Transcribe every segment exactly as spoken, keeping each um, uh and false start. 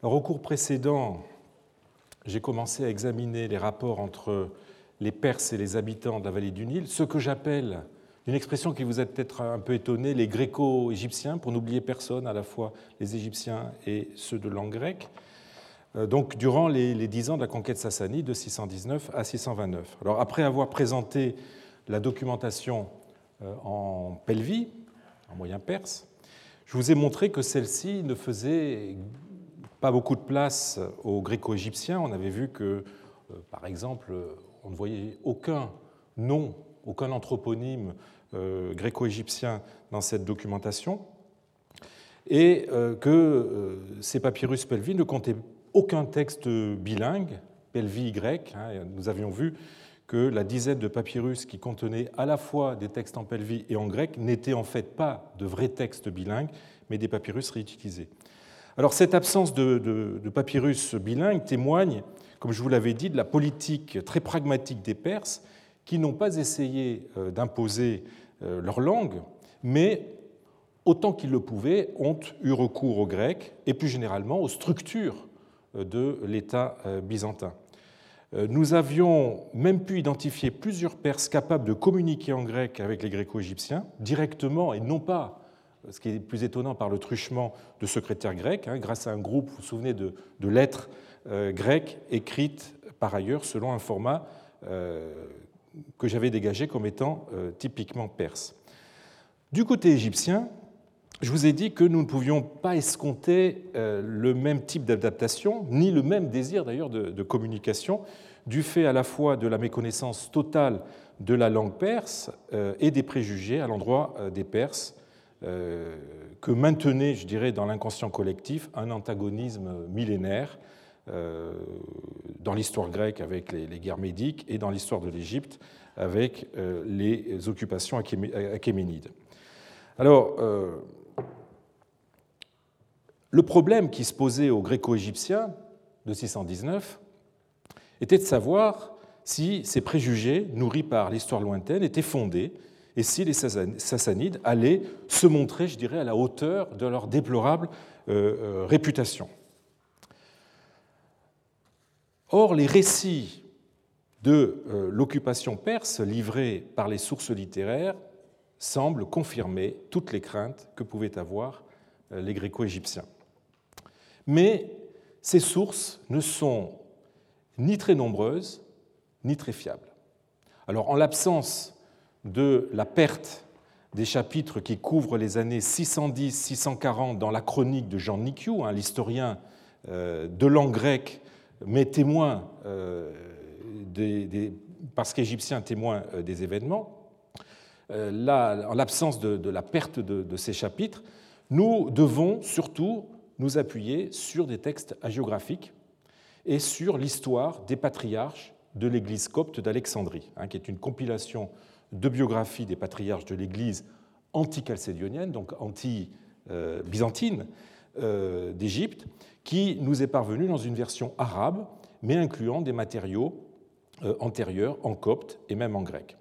Alors, au cours précédent, j'ai commencé à examiner les rapports entre les Perses et les habitants de la vallée du Nil, ce que j'appelle, une expression qui vous a peut-être un peu étonné, les gréco-égyptiens, pour n'oublier personne, à la fois les Égyptiens et ceux de langue grecque, donc durant les dix ans de la conquête sassanide de six cent dix-neuf à six cent vingt-neuf. Alors, après avoir présenté la documentation en pelvi, en moyen perse, je vous ai montré que celle-ci ne faisait pas beaucoup de place aux gréco-égyptiens. On avait vu que, par exemple, on ne voyait aucun nom, aucun anthroponyme gréco-égyptien dans cette documentation, et que ces papyrus pelvi ne comptaient aucun texte bilingue, pelvi grec. Nous avions vu que la dizaine de papyrus qui contenaient à la fois des textes en pelvi et en grec n'étaient en fait pas de vrais textes bilingues, mais des papyrus réutilisés. Alors, cette absence de, de, de papyrus bilingues témoigne, comme je vous l'avais dit, de la politique très pragmatique des Perses, qui n'ont pas essayé d'imposer leur langue, mais, autant qu'ils le pouvaient, ont eu recours au grec et plus généralement aux structures de l'État byzantin. Nous avions même pu identifier plusieurs Perses capables de communiquer en grec avec les Gréco-égyptiens, directement et non pas, ce qui est plus étonnant, par le truchement de secrétaires grecs, hein, grâce à un groupe, vous vous souvenez, de, de lettres euh, grecques écrites par ailleurs selon un format euh, que j'avais dégagé comme étant euh, typiquement perse. Du côté égyptien, je vous ai dit que nous ne pouvions pas escompter euh, le même type d'adaptation, ni le même désir d'ailleurs de, de communication, du fait à la fois de la méconnaissance totale de la langue perse euh, et des préjugés à l'endroit euh, des Perses, euh, que maintenait, je dirais, dans l'inconscient collectif un antagonisme millénaire euh, dans l'histoire grecque avec les, les guerres médiques et dans l'histoire de l'Égypte avec euh, les occupations achéménides. Alors, euh, le problème qui se posait aux Gréco-égyptiens de six cent dix-neuf était de savoir si ces préjugés, nourris par l'histoire lointaine, étaient fondés et si les Sassanides allaient se montrer, je dirais, à la hauteur de leur déplorable euh, euh, réputation. Or, les récits de euh, l'occupation perse livrés par les sources littéraires semblent confirmer toutes les craintes que pouvaient avoir euh, les Gréco-égyptiens. Mais ces sources ne sont ni très nombreuses, ni très fiables. Alors, en l'absence de la perte des chapitres qui couvrent les années six cent dix à six cent quarante dans la chronique de Jean Nikiou, hein, l'historien euh, de langue grecque, mais témoin, euh, des, des, parce qu'égyptien témoin euh, des événements, euh, là, en l'absence de, de la perte de, de ces chapitres, nous devons surtout nous appuyer sur des textes hagiographiques et sur l'histoire des patriarches de l'Église copte d'Alexandrie, hein, qui est une compilation de biographies des patriarches de l'Église anti-chalcédionienne, donc anti-byzantine euh, d'Égypte, qui nous est parvenue dans une version arabe, mais incluant des matériaux euh, antérieurs en copte et même en grec.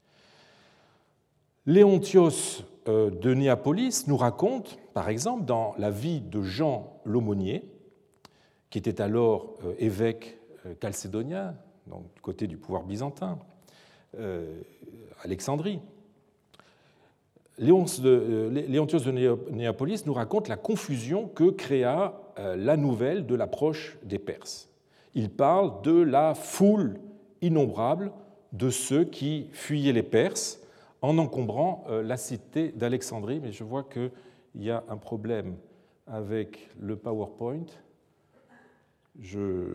Léontios euh, de Néapolis nous raconte, par exemple, dans la vie de Jean l'Aumônier, qui était alors euh, évêque euh, chalcédonien, donc du côté du pouvoir byzantin, euh, Alexandrie. Léontios de, Léontios de Néapolis nous raconte la confusion que créa euh, la nouvelle de l'approche des Perses. Il parle de la foule innombrable de ceux qui fuyaient les Perses en encombrant euh, la cité d'Alexandrie, mais je vois qu'il y a un problème avec le PowerPoint. Je,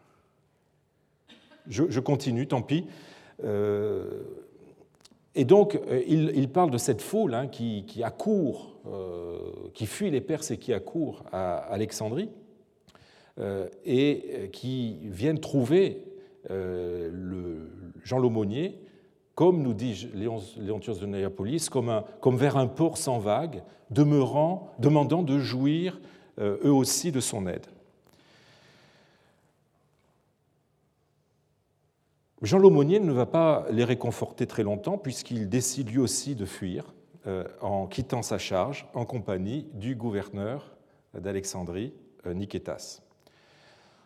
je, je continue, tant pis. Euh, et donc, il, il parle de cette foule hein, qui, qui accourt, euh, qui fuit les Perses et qui accourt à Alexandrie, euh, et qui viennent trouver euh, le Jean l'Aumônier, comme nous dit Léontios de Néapolis, comme, un, comme vers un port sans vagues, demeurant, demandant de jouir euh, eux aussi de son aide. Jean l'Aumônier ne va pas les réconforter très longtemps puisqu'il décide lui aussi de fuir euh, en quittant sa charge en compagnie du gouverneur d'Alexandrie, euh, Nikétas.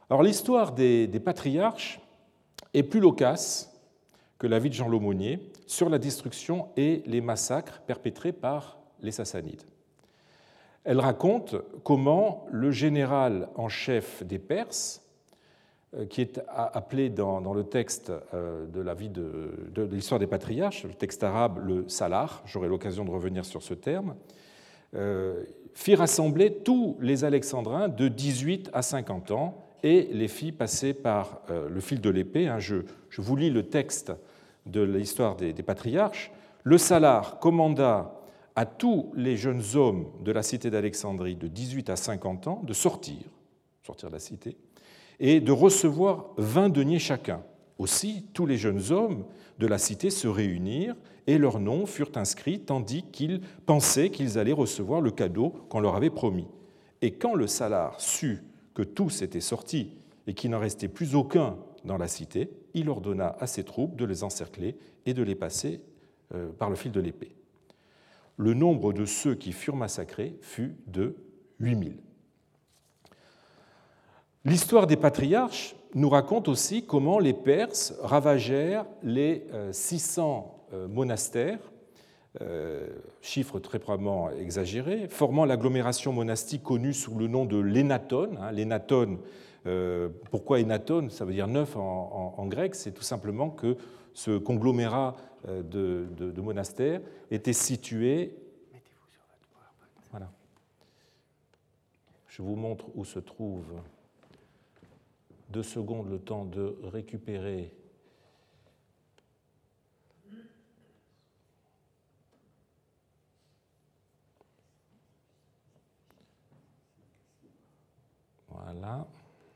Alors l'histoire des, des patriarches est plus loquace que la vie de Jean l'Aumônier sur la destruction et les massacres perpétrés par les Sassanides. Elle raconte comment le général en chef des Perses, qui est appelé dans, dans le texte de la vie de, de, de l'histoire des patriarches, le texte arabe, le salar, j'aurai l'occasion de revenir sur ce terme, euh, fit rassembler tous les Alexandrins de dix-huit à cinquante ans et les fit passer par euh, le fil de l'épée. Hein, je, je vous lis le texte de l'histoire des, des patriarches. Le salar commanda à tous les jeunes hommes de la cité d'Alexandrie de dix-huit à cinquante ans de sortir, sortir de la cité, et de recevoir vingt deniers chacun. Aussi, tous les jeunes hommes de la cité se réunirent et leurs noms furent inscrits tandis qu'ils pensaient qu'ils allaient recevoir le cadeau qu'on leur avait promis. Et quand le salar sut que tous étaient sortis et qu'il n'en restait plus aucun dans la cité, il ordonna à ses troupes de les encercler et de les passer par le fil de l'épée. Le nombre de ceux qui furent massacrés fut de huit mille. L'histoire des patriarches nous raconte aussi comment les Perses ravagèrent les six cents monastères, chiffre très probablement exagéré, formant l'agglomération monastique connue sous le nom de l'Énatone. L'Énatone, pourquoi Énatone? Ça veut dire neuf en, en, en grec, c'est tout simplement que ce conglomérat de, de, de monastères était situé... Voilà. Je vous montre où se trouve... Deux secondes, le temps de récupérer voilà.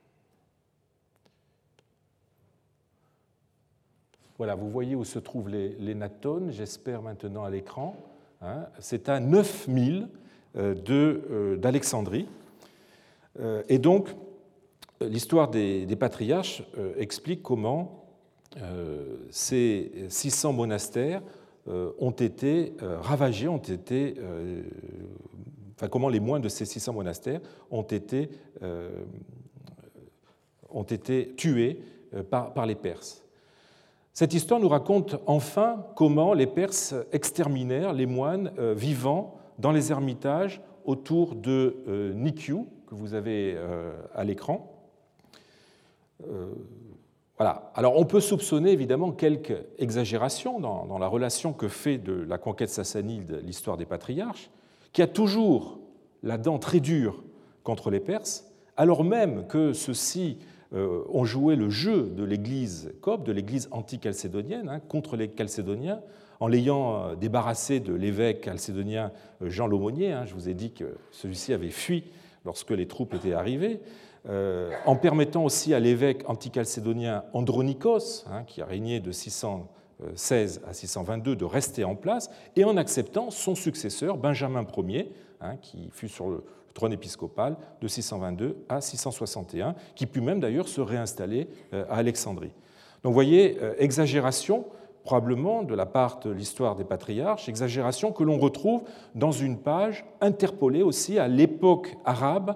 Voilà, vous voyez où se trouvent les, les natones, j'espère maintenant à l'écran. Hein. C'est à neuf mille d'Alexandrie. Euh, et donc, l'histoire des, des patriarches euh, explique comment euh, ces six cents monastères euh, ont été euh, ravagés, ont été, euh, enfin comment les moines de ces six cents monastères ont été, euh, ont été tués euh, par, par les Perses. Cette histoire nous raconte enfin comment les Perses exterminèrent les moines euh, vivant dans les ermitages autour de euh, Nikiu, que vous avez euh, à l'écran. Euh, voilà. Alors on peut soupçonner évidemment quelques exagérations dans, dans la relation que fait de la conquête sassanide l'histoire des patriarches, qui a toujours la dent très dure contre les Perses, alors même que ceux-ci euh, ont joué le jeu de l'Église copte, de l'Église anti-chalcédonienne, hein, contre les Chalcédoniens, en l'ayant débarrassé de l'évêque chalcédonien Jean l'Aumônier. Hein, je vous ai dit que celui-ci avait fui lorsque les troupes étaient arrivées. Euh, en permettant aussi à l'évêque antichalcédonien Andronikos, hein, qui a régné de six cent seize à six cent vingt-deux, de rester en place, et en acceptant son successeur, Benjamin Ier, hein, qui fut sur le trône épiscopal de six cent vingt-deux à six cent soixante et un, qui put même d'ailleurs se réinstaller euh, à Alexandrie. Donc vous voyez, euh, exagération probablement de la part de l'histoire des patriarches, exagération que l'on retrouve dans une page interpolée aussi à l'époque arabe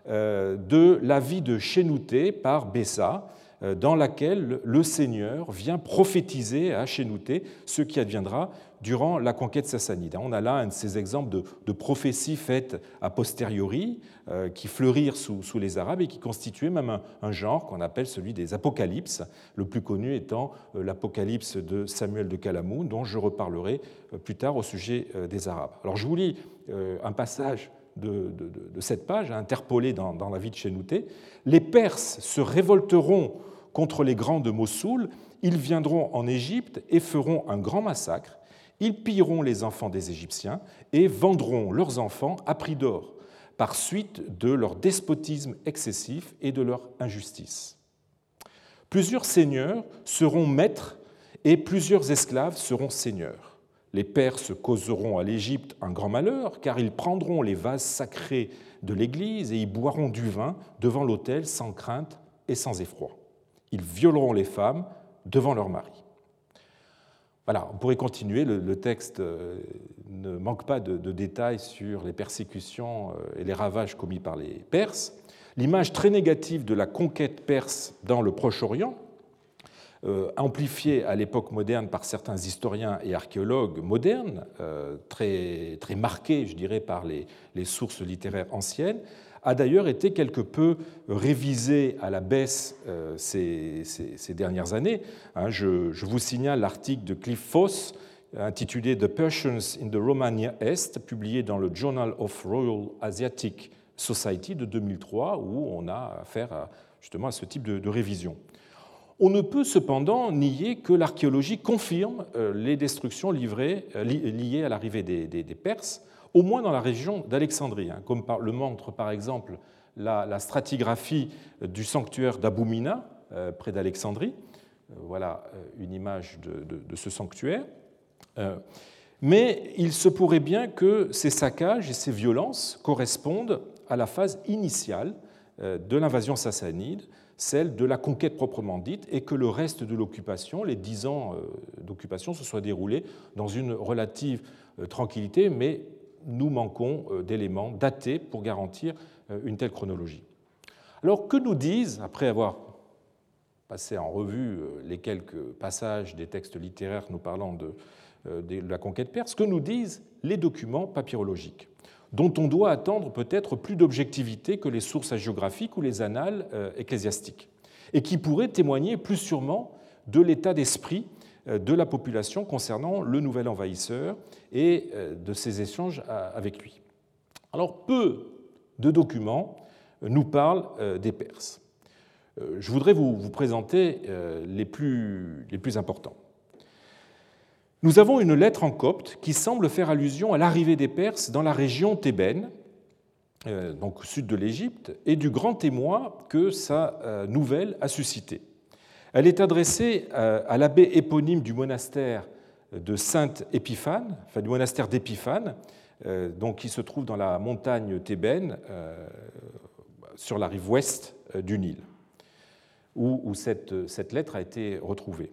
de la vie de Chénouté par Bessa, dans laquelle le Seigneur vient prophétiser à Chénouté ce qui adviendra durant la conquête sassanide. On a là un de ces exemples de, de prophéties faites a posteriori, euh, qui fleurirent sous, sous les Arabes et qui constituaient même un, un genre qu'on appelle celui des apocalypses, le plus connu étant euh, l'apocalypse de Samuel de Calamoun, dont je reparlerai euh, plus tard au sujet euh, des Arabes. Alors je vous lis euh, un passage De, de, de cette page, interpolée dans, dans la vie de Chénouté. Les Perses se révolteront contre les grands de Mossoul, ils viendront en Égypte et feront un grand massacre, ils pilleront les enfants des Égyptiens et vendront leurs enfants à prix d'or, par suite de leur despotisme excessif et de leur injustice. Plusieurs seigneurs seront maîtres et plusieurs esclaves seront seigneurs. Les Perses causeront à l'Égypte un grand malheur, car ils prendront les vases sacrés de l'Église et y boiront du vin devant l'autel sans crainte et sans effroi. Ils violeront les femmes devant leurs maris. Voilà, on pourrait continuer, le, le texte ne manque pas de, de détails sur les persécutions et les ravages commis par les Perses. L'image très négative de la conquête perse dans le Proche-Orient, euh, amplifiée à l'époque moderne par certains historiens et archéologues modernes, euh, très, très marquée, je dirais, par les, les sources littéraires anciennes, a d'ailleurs été quelque peu révisée à la baisse euh, ces, ces, ces dernières années. Hein, je, je vous signale l'article de Cliff Foss intitulé The Persians in the Romania Est, publié dans le Journal of Royal Asiatic Society de deux mille trois, où on a affaire à, justement à ce type de, de révision. On ne peut cependant nier que l'archéologie confirme les destructions livrées, liées à l'arrivée des, des, des Perses, au moins dans la région d'Alexandrie, comme le montre par exemple la, la stratigraphie du sanctuaire d'Aboumina, près d'Alexandrie. Voilà une image de, de, de ce sanctuaire. Mais il se pourrait bien que ces saccages et ces violences correspondent à la phase initiale de l'invasion sassanide, celle de la conquête proprement dite, et que le reste de l'occupation, les dix ans d'occupation, se soit déroulé dans une relative tranquillité, mais nous manquons d'éléments datés pour garantir une telle chronologie. Alors, que nous disent, après avoir passé en revue les quelques passages des textes littéraires nous parlant de, de la conquête perse, que nous disent les documents papyrologiques, dont on doit attendre peut-être plus d'objectivité que les sources hagiographiques ou les annales ecclésiastiques, et qui pourraient témoigner plus sûrement de l'état d'esprit de la population concernant le nouvel envahisseur et de ses échanges avec lui. Alors, peu de documents nous parlent des Perses. Je voudrais vous, vous présenter les plus, les plus importants. Nous avons une lettre en copte qui semble faire allusion à l'arrivée des Perses dans la région thébaine, donc au sud de l'Égypte, et du grand émoi que sa nouvelle a suscité. Elle est adressée à l'abbé éponyme du monastère de Sainte-Épiphane, enfin du monastère d'Épiphane, donc qui se trouve dans la montagne thébaine, sur la rive ouest du Nil, où, où cette, cette lettre a été retrouvée.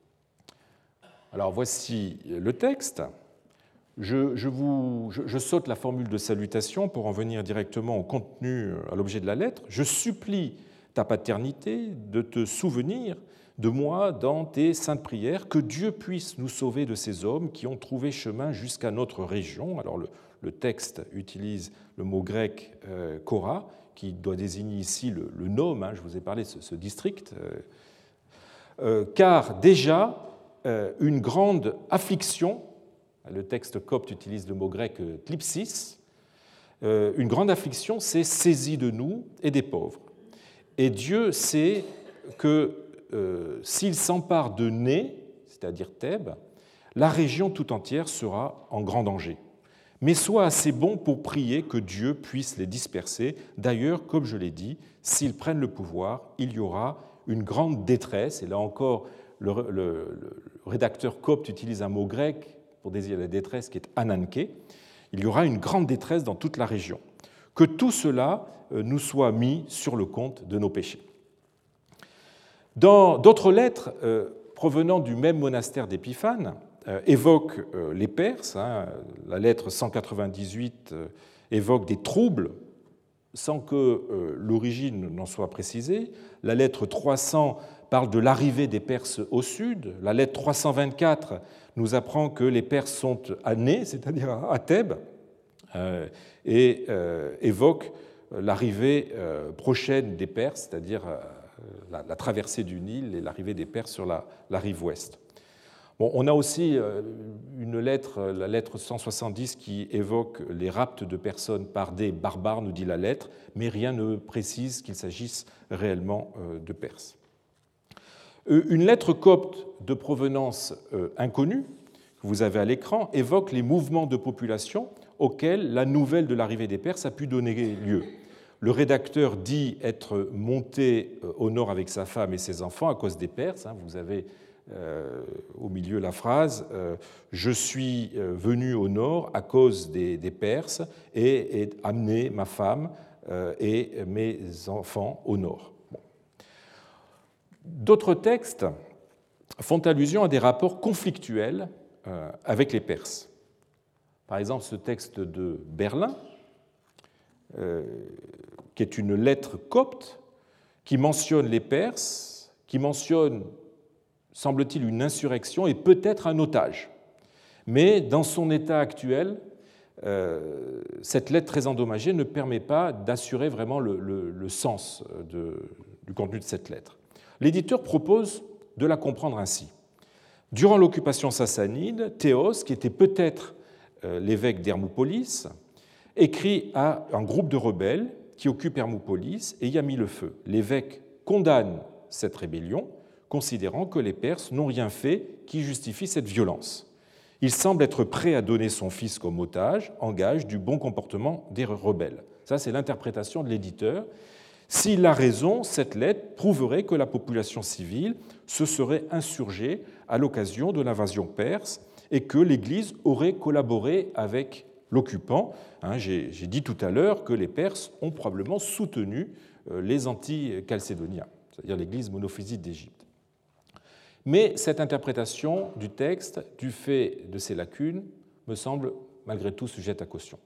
Alors voici le texte. Je, je, vous, je, je saute la formule de salutation pour en venir directement au contenu, à l'objet de la lettre. Je supplie ta paternité de te souvenir de moi dans tes saintes prières, que Dieu puisse nous sauver de ces hommes qui ont trouvé chemin jusqu'à notre région. Alors le, le texte utilise le mot grec euh, Kora, qui doit désigner ici le, le nome, hein, je vous ai parlé de ce, ce district, euh, euh, car déjà euh, une grande affliction, le texte copte utilise le mot grec euh, thlipsis, euh, une grande affliction s'est saisie de nous et des pauvres. Et Dieu sait que Euh, s'il s'empare de Né, c'est-à-dire Thèbes, la région tout entière sera en grand danger. Mais sois assez bon pour prier que Dieu puisse les disperser. D'ailleurs, comme je l'ai dit, s'ils prennent le pouvoir, il y aura une grande détresse. Et là encore, le, le, le rédacteur copte utilise un mot grec pour désigner la détresse qui est ananké. Il y aura une grande détresse dans toute la région. Que tout cela nous soit mis sur le compte de nos péchés. Dans d'autres lettres euh, provenant du même monastère d'Épiphane euh, évoquent euh, les Perses. Hein, la lettre cent quatre-vingt-dix-huit euh, évoque des troubles sans que euh, l'origine n'en soit précisée. La lettre trois cents parle de l'arrivée des Perses au sud. La lettre trois cent vingt-quatre nous apprend que les Perses sont à Né, c'est-à-dire à Thèbes, euh, et euh, évoque l'arrivée euh, prochaine des Perses, c'est-à-dire euh, La, la traversée du Nil et l'arrivée des Perses sur la, la rive ouest. Bon, on a aussi une lettre, la lettre cent soixante-dix, qui évoque les rapts de personnes par des barbares, nous dit la lettre, mais rien ne précise qu'il s'agisse réellement de Perses. Une lettre copte de provenance inconnue, que vous avez à l'écran, évoque les mouvements de population auxquels la nouvelle de l'arrivée des Perses a pu donner lieu. Le rédacteur dit être monté au nord avec sa femme et ses enfants à cause des Perses. Vous avez euh, au milieu la phrase euh, « Je suis venu au nord à cause des, des Perses et ai amené ma femme euh, et mes enfants au nord. » Bon. D'autres textes font allusion à des rapports conflictuels euh, avec les Perses. Par exemple, ce texte de Berlin, euh, qui est une lettre copte qui mentionne les Perses, qui mentionne, semble-t-il, une insurrection et peut-être un otage. Mais dans son état actuel, euh, cette lettre très endommagée ne permet pas d'assurer vraiment le, le, le sens de, du contenu de cette lettre. L'éditeur propose de la comprendre ainsi. Durant l'occupation sassanide, Théos, qui était peut-être euh, l'évêque d'Hermopolis, écrit à un groupe de rebelles qui occupe Hermopolis et y a mis le feu. L'évêque condamne cette rébellion, considérant que les Perses n'ont rien fait qui justifie cette violence. Il semble être prêt à donner son fils comme otage, en gage du bon comportement des rebelles. Ça, c'est l'interprétation de l'éditeur. S'il a raison, cette lettre prouverait que la population civile se serait insurgée à l'occasion de l'invasion perse et que l'Église aurait collaboré avec l'occupant. J'ai dit tout à l'heure que les Perses ont probablement soutenu les anti-chalcédoniens, c'est-à-dire l'Église monophysite d'Égypte. Mais cette interprétation du texte, du fait de ses lacunes, me semble malgré tout sujette à caution.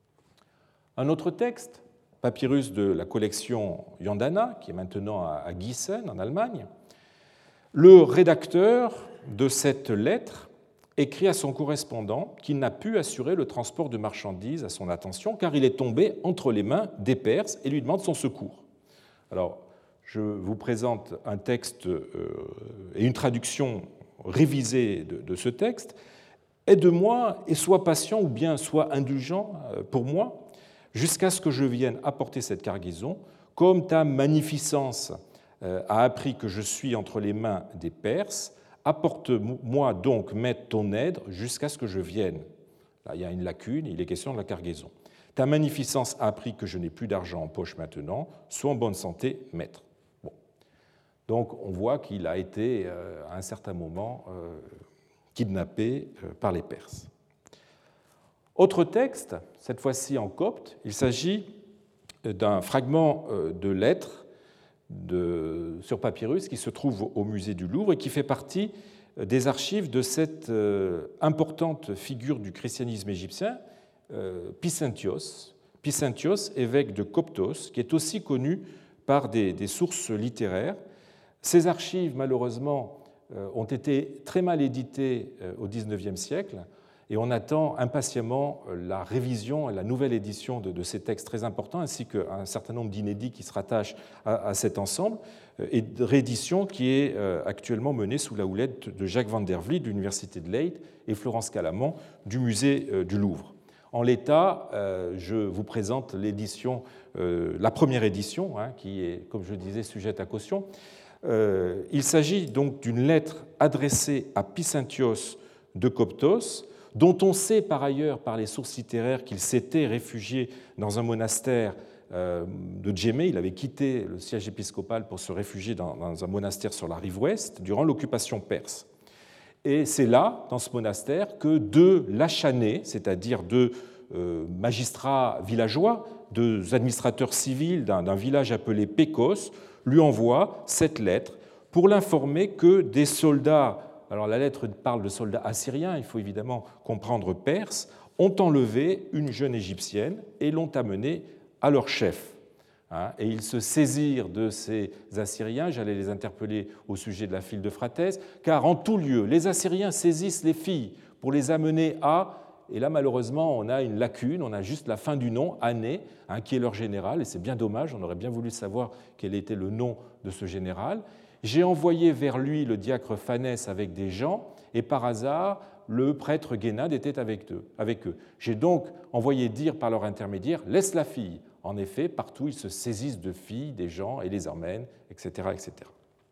Un autre texte, papyrus de la collection Yandana, qui est maintenant à Gießen, en Allemagne, le rédacteur de cette lettre écrit à son correspondant qu'il n'a pu assurer le transport de marchandises à son attention car il est tombé entre les mains des Perses et lui demande son secours. Alors, je vous présente un texte et une traduction révisée de ce texte. Aide-moi et sois patient ou bien sois indulgent pour moi jusqu'à ce que je vienne apporter cette cargaison. Comme ta magnificence a appris que je suis entre les mains des Perses, apporte-moi donc, maître, ton aide jusqu'à ce que je vienne. Là, il y a une lacune, il est question de la cargaison. Ta magnificence a appris que je n'ai plus d'argent en poche maintenant, sois en bonne santé, maître. Bon. Donc on voit qu'il a été, euh, à un certain moment, euh, kidnappé euh, par les Perses. Autre texte, cette fois-ci en copte, il s'agit d'un fragment euh, de lettres de, sur papyrus qui se trouve au musée du Louvre et qui fait partie des archives de cette euh, importante figure du christianisme égyptien, euh, Pysinthios, Pysinthios, évêque de Coptos, qui est aussi connu par des, des sources littéraires. Ces archives, malheureusement, euh, ont été très mal éditées euh, au dix-neuvième siècle, et on attend impatiemment la révision et la nouvelle édition de, de ces textes très importants, ainsi qu'un certain nombre d'inédits qui se rattachent à, à cet ensemble, et de réédition qui est actuellement menée sous la houlette de Jacques van der Vliet de l'Université de Leyde et Florence Calamant du musée du Louvre. En l'état, je vous présente l'édition, la première édition, hein, qui est, comme je le disais, sujette à caution. Il s'agit donc d'une lettre adressée à Pysinthios de Coptos, dont on sait par ailleurs par les sources littéraires qu'il s'était réfugié dans un monastère de Djémé. Il avait quitté le siège épiscopal pour se réfugier dans un monastère sur la rive ouest durant l'occupation perse. Et c'est là, dans ce monastère, que deux lachanés, c'est-à-dire deux magistrats villageois, deux administrateurs civils d'un village appelé Pékos, lui envoient cette lettre pour l'informer que des soldats, alors la lettre parle de soldats assyriens, il faut évidemment comprendre perses, ont enlevé une jeune égyptienne et l'ont amenée à leur chef. Et ils se saisirent de ces Assyriens, j'allais les interpeller au sujet de la file de Phraates, car en tout lieu, les Assyriens saisissent les filles pour les amener à, et là malheureusement on a une lacune, on a juste la fin du nom, Ané, hein, qui est leur général, et c'est bien dommage, on aurait bien voulu savoir quel était le nom de ce général. J'ai envoyé vers lui le diacre Phanès avec des gens, et par hasard, le prêtre Guénade était avec eux. Avec eux. J'ai donc envoyé dire par leur intermédiaire « laisse la fille ». En effet, partout, ils se saisissent de filles, des gens, et les emmènent, et cetera, et cetera.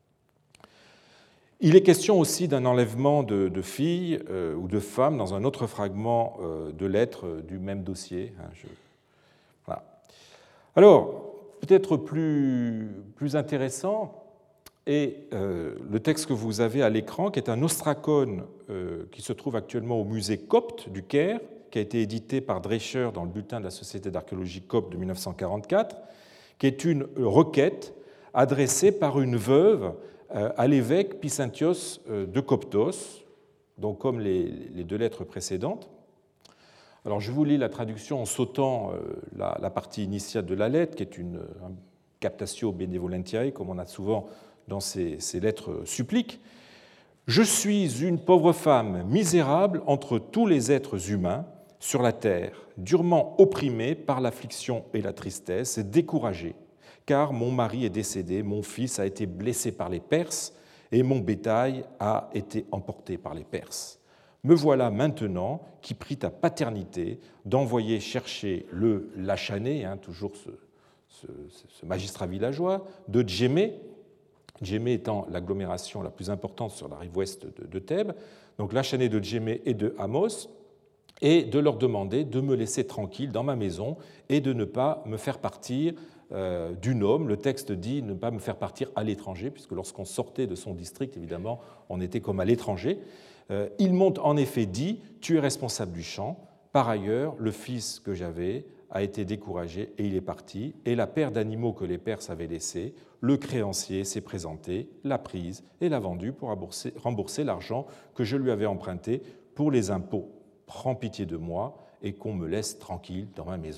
Il est question aussi d'un enlèvement de, de filles euh, ou de femmes dans un autre fragment euh, de lettres du même dossier. Hein, je... voilà. Alors, peut-être plus, plus intéressant est euh, le texte que vous avez à l'écran, qui est un ostracone euh, qui se trouve actuellement au musée copte du Caire, qui a été édité par Drescher dans le bulletin de la Société d'archéologie copte de mille neuf cent quarante-quatre, qui est une requête adressée par une veuve à l'évêque Pysinthios de Coptos, donc comme les, les deux lettres précédentes. Alors je vous lis la traduction en sautant la, la partie initiale de la lettre, qui est une un captatio benevolentiae, comme on a souvent dans ces, ces lettres suppliques. « Je suis une pauvre femme misérable entre tous les êtres humains sur la terre, durement opprimée par l'affliction et la tristesse, découragée, car mon mari est décédé, mon fils a été blessé par les Perses, et mon bétail a été emporté par les Perses. Me voilà maintenant qui prie ta paternité d'envoyer chercher le Lachané, hein, toujours ce, ce, ce magistrat villageois, de Djémé, Djémé étant l'agglomération la plus importante sur la rive ouest de, de Thèbes, donc Lachané de Djémé et de Amos, et de leur demander de me laisser tranquille dans ma maison et de ne pas me faire partir euh, du Nome. Le texte dit ne pas me faire partir à l'étranger, puisque lorsqu'on sortait de son district, évidemment, on était comme à l'étranger. Ils m'ont en effet dit « Tu es responsable du champ. Par ailleurs, le fils que j'avais a été découragé et il est parti. Et la paire d'animaux que les Perses avaient laissés, le créancier s'est présenté, l'a prise et l'a vendue pour rembourser l'argent que je lui avais emprunté pour les impôts. Prends pitié de moi et qu'on me laisse tranquille dans ma maison. »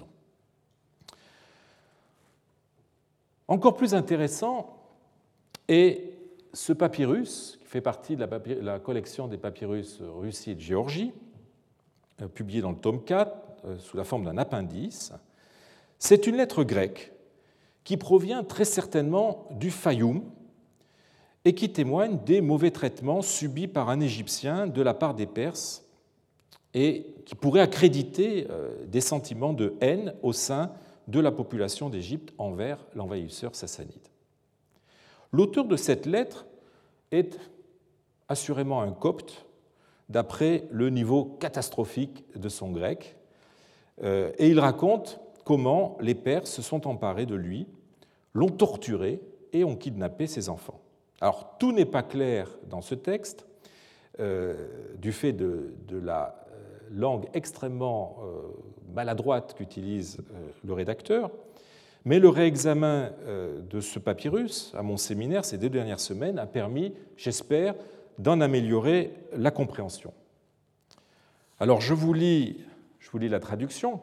Encore plus intéressant est ce papyrus, qui fait partie de la, papy- la collection des papyrus Russie et de Géorgie, euh, publié dans le tome quatre, euh, sous la forme d'un appendice. C'est une lettre grecque qui provient très certainement du Fayoum et qui témoigne des mauvais traitements subis par un Égyptien de la part des Perses et qui pourrait accréditer euh, des sentiments de haine au sein de la population d'Égypte envers l'envahisseur sassanide. L'auteur de cette lettre est assurément un copte, d'après le niveau catastrophique de son grec, et il raconte comment les Perses se sont emparés de lui, l'ont torturé et ont kidnappé ses enfants. Alors, tout n'est pas clair dans ce texte, euh, du fait de, de la langue extrêmement euh, maladroite qu'utilise euh, le rédacteur, mais le réexamen de ce papyrus à mon séminaire ces deux dernières semaines a permis, j'espère, d'en améliorer la compréhension. Alors je vous lis, je vous lis la traduction.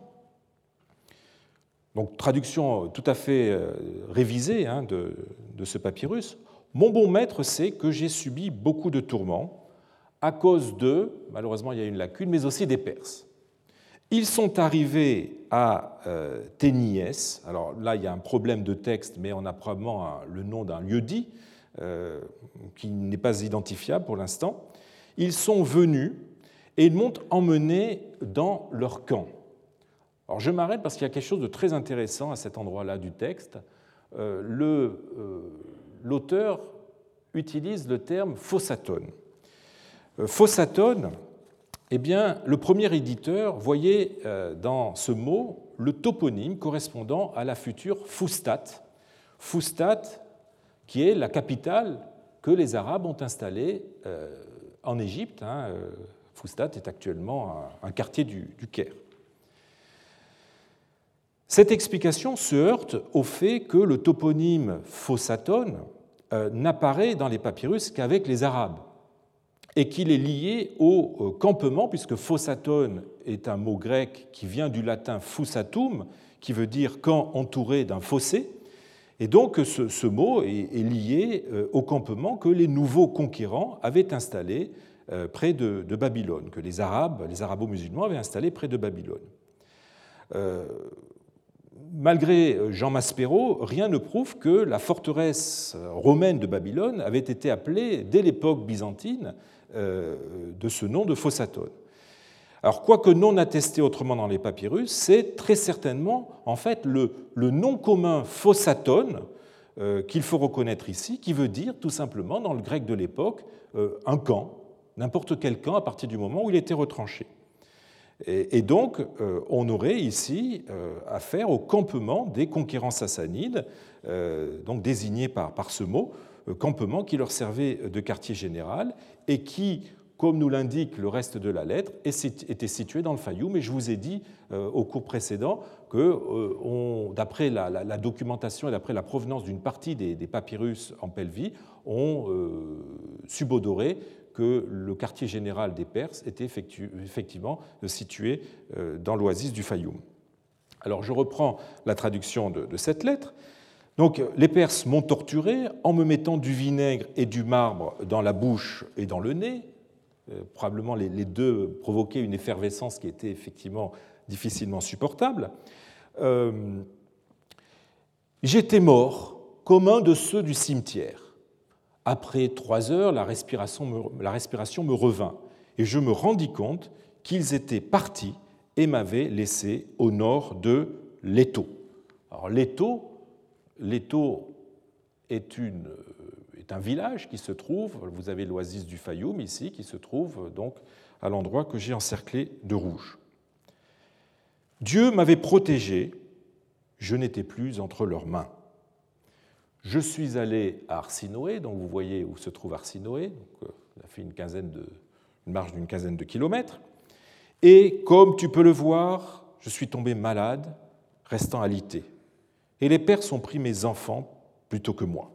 Donc traduction tout à fait révisée hein, de, de ce papyrus. « Mon bon maître sait que j'ai subi beaucoup de tourments à cause de, malheureusement il y a une lacune, mais aussi des Perses. Ils sont arrivés à euh, Téniès. Alors là, il y a un problème de texte, mais on a probablement un, le nom d'un lieu-dit euh, qui n'est pas identifiable pour l'instant. Ils sont venus et ils m'ont emmené dans leur camp. Alors je m'arrête parce qu'il y a quelque chose de très intéressant à cet endroit-là du texte. Euh, le, euh, l'auteur utilise le terme phossatone. Euh, phossatone, eh bien, le premier éditeur voyait dans ce mot le toponyme correspondant à la future Fustat. Fustat, qui est la capitale que les Arabes ont installée en Égypte. Fustat est actuellement un quartier du, du Caire. Cette explication se heurte au fait que le toponyme Phossatone n'apparaît dans les papyrus qu'avec les Arabes, et qu'il est lié au campement, puisque phossatone est un mot grec qui vient du latin fussatum, qui veut dire camp entouré d'un fossé, et donc ce, ce mot est, est lié au campement que les nouveaux conquérants avaient installé près de, de Babylone, que les Arabes, les Arabo-musulmans avaient installé près de Babylone. Euh, Malgré Jean Maspero, rien ne prouve que la forteresse romaine de Babylone avait été appelée, dès l'époque byzantine, de ce nom de Phossatone. Alors, quoique non attesté autrement dans les papyrus, c'est très certainement en fait le, le nom commun Phossatone euh, qu'il faut reconnaître ici, qui veut dire tout simplement, dans le grec de l'époque, euh, un camp, n'importe quel camp à partir du moment où il était retranché. Et, et donc, euh, on aurait ici euh, affaire au campement des conquérants sassanides, euh, donc désignés par, par ce mot, campement qui leur servait de quartier général et qui, comme nous l'indique le reste de la lettre, était situé dans le Fayoum. Et je vous ai dit euh, au cours précédent que, euh, d'après la, la, la documentation et d'après la provenance d'une partie des, des papyrus en Pelvie, on euh, subodorait que le quartier général des Perses était effectivement situé euh, dans l'oasis du Fayoum. Alors je reprends la traduction de, de cette lettre. Donc, les Perses m'ont torturé en me mettant du vinaigre et du marbre dans la bouche et dans le nez. Euh, probablement les, les deux provoquaient une effervescence qui était effectivement difficilement supportable. Euh, J'étais mort comme un de ceux du cimetière. Après trois heures, la respiration me, la respiration me revint et je me rendis compte qu'ils étaient partis et m'avaient laissé au nord de Leto. Alors, Leto, Leto est, une, est un village qui se trouve, vous avez l'oasis du Fayoum ici, qui se trouve donc à l'endroit que j'ai encerclé de rouge. Dieu m'avait protégé, je n'étais plus entre leurs mains. Je suis allé à Arsinoé, donc vous voyez où se trouve Arsinoé, donc on a fait une, quinzaine de, une marche d'une quinzaine de kilomètres, et comme tu peux le voir, je suis tombé malade, restant alité. Et les Perses ont pris mes enfants plutôt que moi.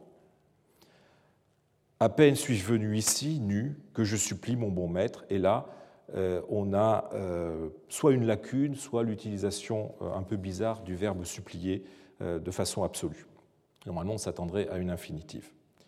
À peine suis-je venu ici, nu, que je supplie mon bon maître, et là, euh, on a euh, soit une lacune, soit l'utilisation euh, un peu bizarre du verbe supplier euh, de façon absolue. Normalement, on s'attendrait à une infinitive.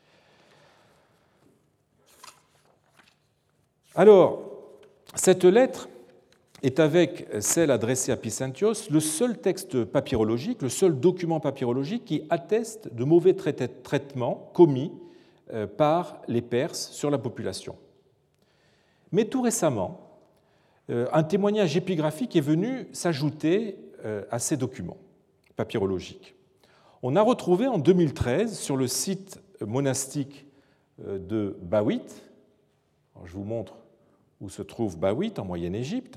Alors, cette lettre est, avec celle adressée à Pysanthios, le seul texte papyrologique, le seul document papyrologique qui atteste de mauvais traitements commis par les Perses sur la population. Mais tout récemment, un témoignage épigraphique est venu s'ajouter à ces documents papyrologiques. On a retrouvé en deux mille treize sur le site monastique de Bawit, je vous montre où se trouve Bawit en Moyenne-Égypte,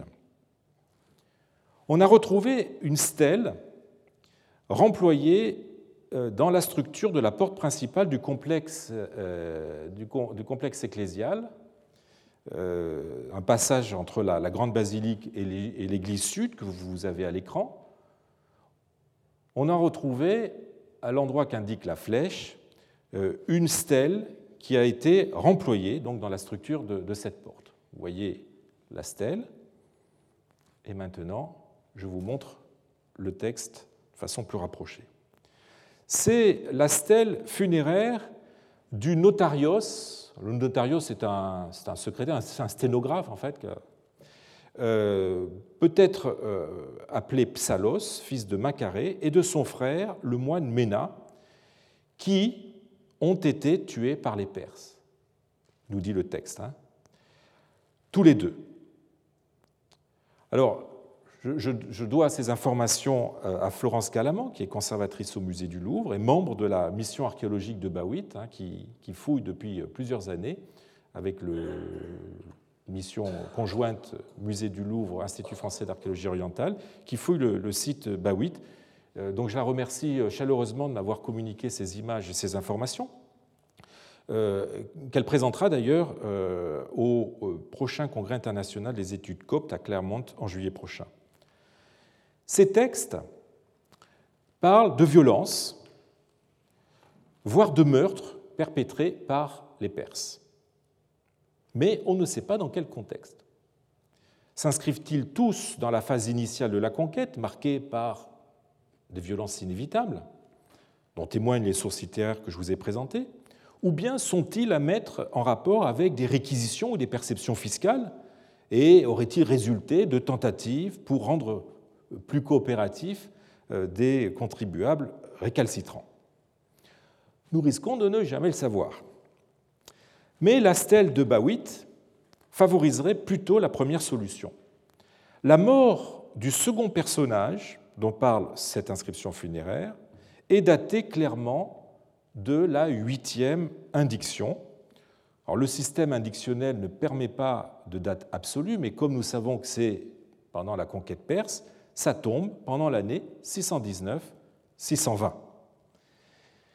on a retrouvé une stèle remployée dans la structure de la porte principale du complexe, euh, du, du complexe ecclésial, euh, un passage entre la, la grande basilique et l'église sud que vous avez à l'écran. On a retrouvé, à l'endroit qu'indique la flèche, euh, une stèle qui a été remployée donc, dans la structure de, de cette porte. Vous voyez la stèle, et maintenant, je vous montre le texte de façon plus rapprochée. C'est la stèle funéraire du notarios. Le notarios, c'est un, c'est un secrétaire, c'est un sténographe, en fait, euh, peut-être euh, appelé Psalos, fils de Macaré, et de son frère, le moine Ména, qui ont été tués par les Perses, nous dit le texte. Hein. Tous les deux. Alors, je, je dois ces informations à Florence Calaman, qui est conservatrice au musée du Louvre et membre de la mission archéologique de Bawit, hein, qui, qui fouille depuis plusieurs années avec la mission conjointe musée du Louvre, Institut français d'archéologie orientale, qui fouille le, le site Bawit. Donc je la remercie chaleureusement de m'avoir communiqué ces images et ces informations, euh, qu'elle présentera d'ailleurs euh, au, au prochain congrès international des études coptes à Clermont en juillet prochain. Ces textes parlent de violences, voire de meurtres perpétrés par les Perses. Mais on ne sait pas dans quel contexte. S'inscrivent-ils tous dans la phase initiale de la conquête, marquée par des violences inévitables, dont témoignent les sources littéraires que je vous ai présentées, ou bien sont-ils à mettre en rapport avec des réquisitions ou des perceptions fiscales, et auraient-ils résulté de tentatives pour rendre plus coopératifs des contribuables récalcitrants? Nous risquons de ne jamais le savoir. Mais la stèle de Bawit favoriserait plutôt la première solution. La mort du second personnage dont parle cette inscription funéraire est datée clairement de la huitième indiction. Alors, le système indictionnel ne permet pas de date absolue, mais comme nous savons que c'est pendant la conquête perse, ça tombe pendant l'année six cent dix-neuf six cent vingt.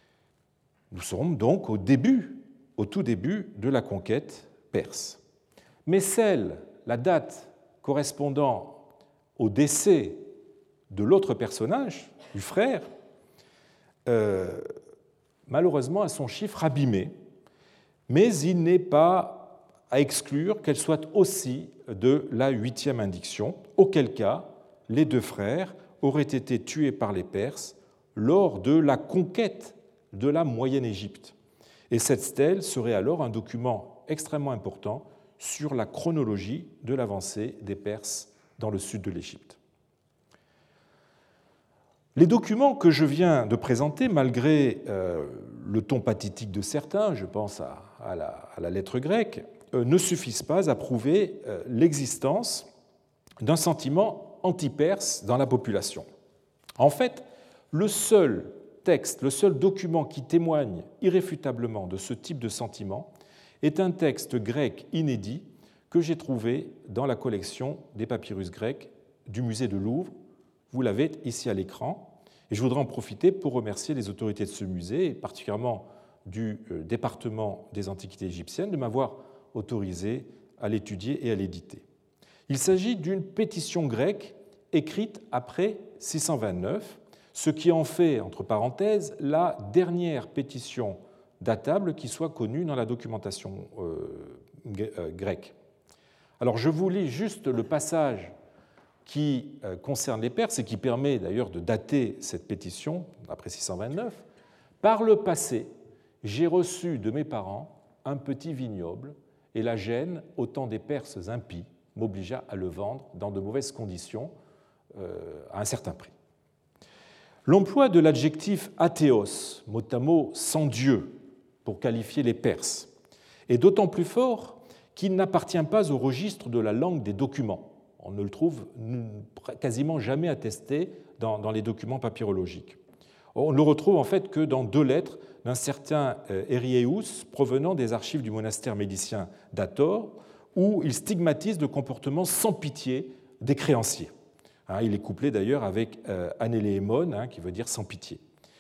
Nous sommes donc au début, au tout début de la conquête perse. mais celle, la date correspondant au décès de l'autre personnage, du frère, euh, malheureusement a son chiffre abîmé, mais il n'est pas à exclure qu'elle soit aussi de la huitième indiction, auquel cas les deux frères auraient été tués par les Perses lors de la conquête de la Moyenne-Égypte. Et cette stèle serait alors un document extrêmement important sur la chronologie de l'avancée des Perses dans le sud de l'Égypte. Les documents que je viens de présenter, malgré euh, le ton pathétique de certains, je pense à, à, la, à la lettre grecque, euh, ne suffisent pas à prouver euh, l'existence d'un sentiment anti-perse dans la population. En fait, le seul texte, le seul document qui témoigne irréfutablement de ce type de sentiment est un texte grec inédit que j'ai trouvé dans la collection des papyrus grecs du musée de Louvre. Vous l'avez ici à l'écran. Et je voudrais en profiter pour remercier les autorités de ce musée, et particulièrement du département des antiquités égyptiennes, de m'avoir autorisé à l'étudier et à l'éditer. Il s'agit d'une pétition grecque écrite après six cent vingt-neuf, ce qui en fait, entre parenthèses, la dernière pétition datable qui soit connue dans la documentation euh, grecque. Alors je vous lis juste le passage qui concerne les Perses et qui permet d'ailleurs de dater cette pétition après six cent vingt-neuf. « Par le passé, j'ai reçu de mes parents un petit vignoble et la gêne au temps des Perses impies m'obligea à le vendre dans de mauvaises conditions euh, à un certain prix. » L'emploi de l'adjectif athéos, mot à mot sans Dieu, pour qualifier les Perses, est d'autant plus fort qu'il n'appartient pas au registre de la langue des documents. On ne le trouve quasiment jamais attesté dans, dans les documents papyrologiques. On ne le retrouve en fait que dans deux lettres d'un certain Hériéus provenant des archives du monastère médicien d'Hathor, où il stigmatise le comportement sans pitié des créanciers. Il est couplé d'ailleurs avec anélémon, qui veut dire sans pitié.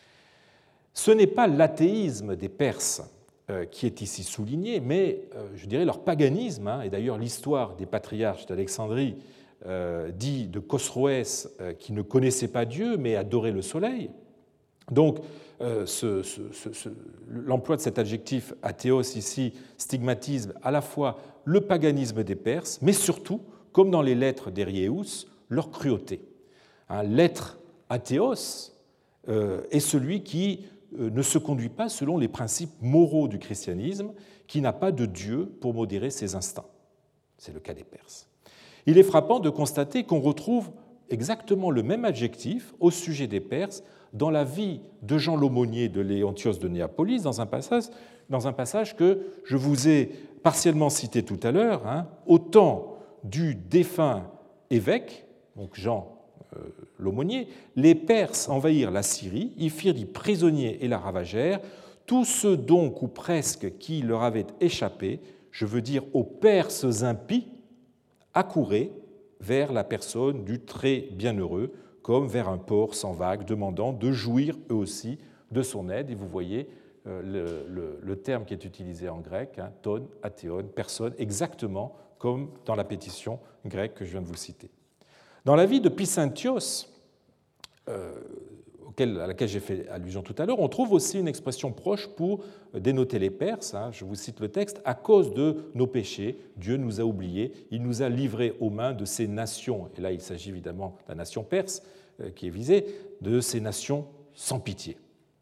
Ce n'est pas l'athéisme des Perses qui est ici souligné, mais je dirais leur paganisme, et d'ailleurs l'histoire des patriarches d'Alexandrie dit de Khosroès qui ne connaissait pas Dieu mais adorait le soleil. Donc ce, ce, ce, l'emploi de cet adjectif athéos ici stigmatise à la fois le paganisme des Perses, mais surtout, comme dans les lettres d'Hériéus, leur cruauté. L'être athéos est celui qui ne se conduit pas selon les principes moraux du christianisme, qui n'a pas de Dieu pour modérer ses instincts. C'est le cas des Perses. Il est frappant de constater qu'on retrouve exactement le même adjectif au sujet des Perses dans la vie de Jean l'aumônier de Léontios de Néapolis, dans un passage, dans un passage que je vous ai partiellement cité tout à l'heure, hein, au temps du défunt évêque, donc Jean euh, l'aumônier, les Perses envahirent la Syrie, y firent des prisonniers et la ravagèrent. Tous ceux donc ou presque qui leur avaient échappé, je veux dire aux Perses impies, accouraient vers la personne du très bienheureux, comme vers un port sans vague, demandant de jouir eux aussi de son aide. Et vous voyez euh, le, le, le terme qui est utilisé en grec, hein, ton, athéon, personne, exactement comme dans la pétition grecque que je viens de vous citer. Dans la vie de Pysinthios, euh, auquel, à laquelle j'ai fait allusion tout à l'heure, on trouve aussi une expression proche pour dénoter les Perses. Hein, je vous cite le texte. « À cause de nos péchés, Dieu nous a oubliés, il nous a livrés aux mains de ces nations. » Et là, il s'agit évidemment de la nation perse euh, qui est visée, de ces nations sans pitié.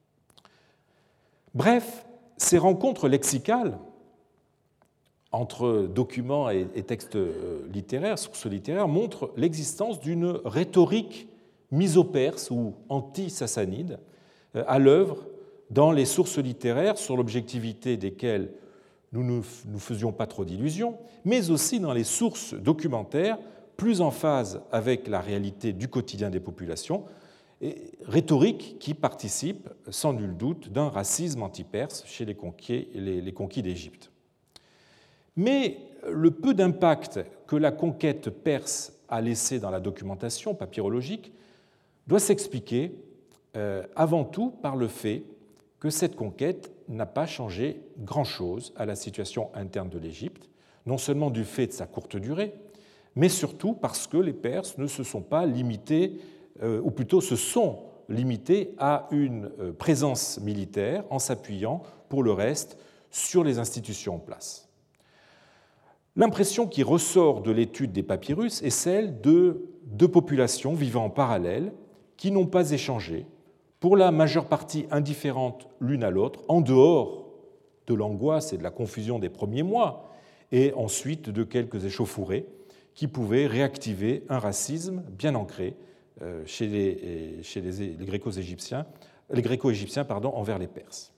Bref, ces rencontres lexicales entre documents et textes littéraires, sources littéraires, montrent l'existence d'une rhétorique miso-perse ou anti-sassanide à l'œuvre dans les sources littéraires sur l'objectivité desquelles nous ne nous faisions pas trop d'illusions, mais aussi dans les sources documentaires plus en phase avec la réalité du quotidien des populations, et rhétorique qui participe sans nul doute d'un racisme anti-perse chez les conquis, les, les conquis d'Égypte. Mais le peu d'impact que la conquête perse a laissé dans la documentation papyrologique doit s'expliquer euh, avant tout par le fait que cette conquête n'a pas changé grand-chose à la situation interne de l'Égypte, non seulement du fait de sa courte durée, mais surtout parce que les Perses ne se sont pas limités, euh, ou plutôt se sont limités à une présence militaire en s'appuyant, pour le reste, sur les institutions en place. L'impression qui ressort de l'étude des papyrus est celle de deux populations vivant en parallèle qui n'ont pas échangé, pour la majeure partie indifférentes l'une à l'autre, en dehors de l'angoisse et de la confusion des premiers mois, et ensuite de quelques échauffourées qui pouvaient réactiver un racisme bien ancré chez les, chez les, les gréco-égyptiens, les gréco-égyptiens pardon, envers les Perses.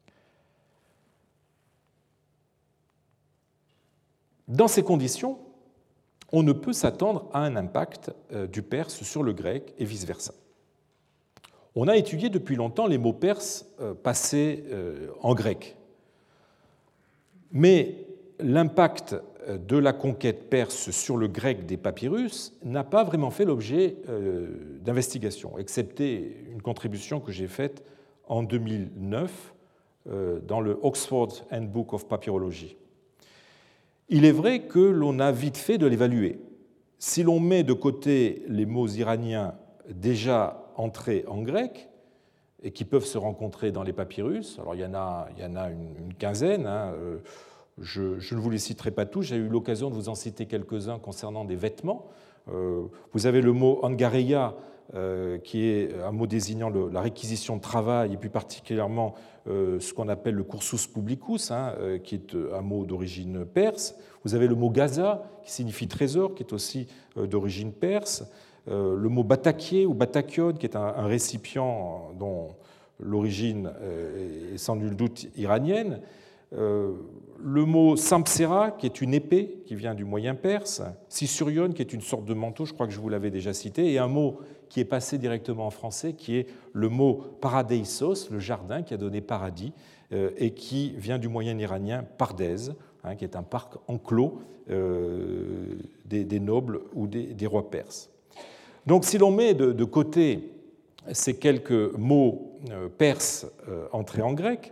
Dans ces conditions, on ne peut s'attendre à un impact du perse sur le grec et vice-versa. On a étudié depuis longtemps les mots perses passés en grec. Mais l'impact de la conquête perse sur le grec des papyrus n'a pas vraiment fait l'objet d'investigations, excepté une contribution que j'ai faite en deux mille neuf dans le Oxford Handbook of Papyrology. Il est vrai que l'on a vite fait de l'évaluer. Si l'on met de côté les mots iraniens déjà entrés en grec et qui peuvent se rencontrer dans les papyrus, alors il y en a, il y en a une, une quinzaine, hein, je, je ne vous les citerai pas tous, j'ai eu l'occasion de vous en citer quelques-uns concernant des vêtements. Euh, vous avez le mot angareia, euh, qui est un mot désignant le, la réquisition de travail, et plus particulièrement euh, ce qu'on appelle le cursus publicus, hein, euh, qui est un mot d'origine perse. Vous avez le mot gaza, qui signifie trésor, qui est aussi euh, d'origine perse. Euh, le mot batakié ou batakion, qui est un, un récipient dont l'origine euh, est sans nul doute iranienne. Euh, le mot sampsera, qui est une épée, qui vient du moyen perse, sisurion, qui est une sorte de manteau, je crois que je vous l'avais déjà cité, et un mot qui est passé directement en français, qui est le mot paradeisos, le jardin qui a donné paradis, euh, et qui vient du moyen iranien pardèse, hein, qui est un parc enclos euh, des, des nobles ou des, des rois perses. Donc si l'on met de, de côté ces quelques mots euh, perses euh, entrés en grec,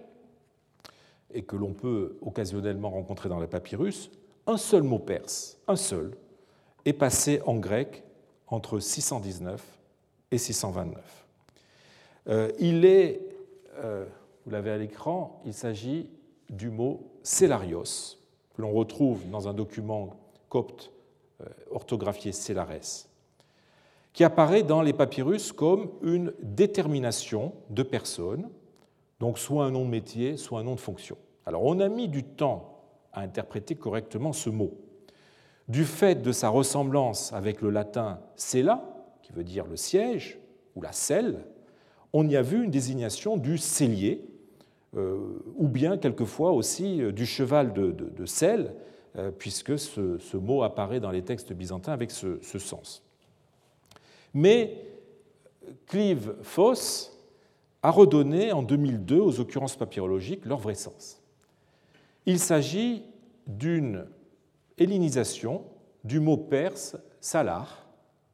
et que l'on peut occasionnellement rencontrer dans les papyrus, un seul mot perse, un seul, est passé en grec entre six cent dix-neuf et six cent vingt-neuf. Euh, il est, euh, vous l'avez à l'écran, il s'agit du mot Célarios, que l'on retrouve dans un document copte euh, orthographié Célares, qui apparaît dans les papyrus comme une détermination de personnes, donc soit un nom de métier, soit un nom de fonction. Alors on a mis du temps à interpréter correctement ce mot. Du fait de sa ressemblance avec le latin cella, qui veut dire le siège, ou la selle, on y a vu une désignation du cellier, euh, ou bien quelquefois aussi du cheval de, de, de selle, euh, puisque ce, ce mot apparaît dans les textes byzantins avec ce, ce sens. Mais Clive Foss a redonné en deux mille deux aux occurrences papyrologiques leur vrai sens. Il s'agit d'une hellénisation du mot perse salar,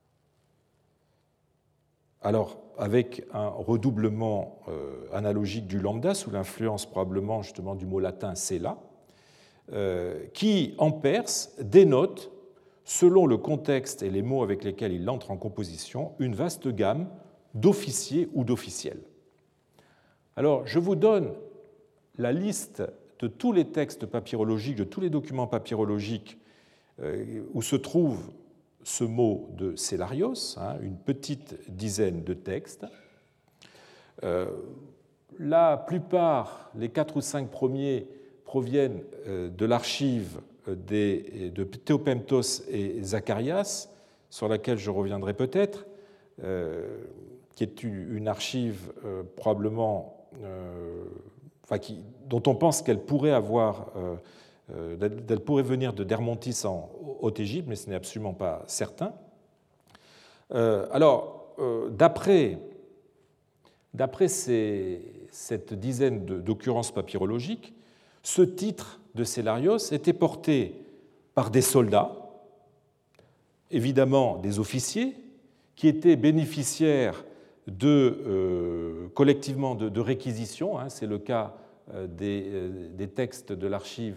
alors avec un redoublement euh, analogique du lambda sous l'influence probablement justement du mot latin sela, euh, qui en perse dénote, selon le contexte et les mots avec lesquels il entre en composition, une vaste gamme d'officiers ou d'officiels. Alors, je vous donne la liste de tous les textes papyrologiques, de tous les documents papyrologiques où se trouve ce mot de Célarios, hein, une petite dizaine de textes. Euh, la plupart, les quatre ou cinq premiers, proviennent de l'archive des, de Théopemptos et Zacharias, sur laquelle je reviendrai peut-être, euh, qui est une archive euh, probablement Euh, enfin, qui, dont on pense qu'elle pourrait avoir, euh, euh, elle pourrait venir de Dermontis en Haute-Égypte, mais ce n'est absolument pas certain. Euh, alors, euh, d'après, d'après ces, cette dizaine d'occurrences papyrologiques, ce titre de Célarios était porté par des soldats, évidemment des officiers, qui étaient bénéficiaires de, euh, collectivement de, de réquisition, hein, c'est le cas euh, des, euh, des textes de l'archive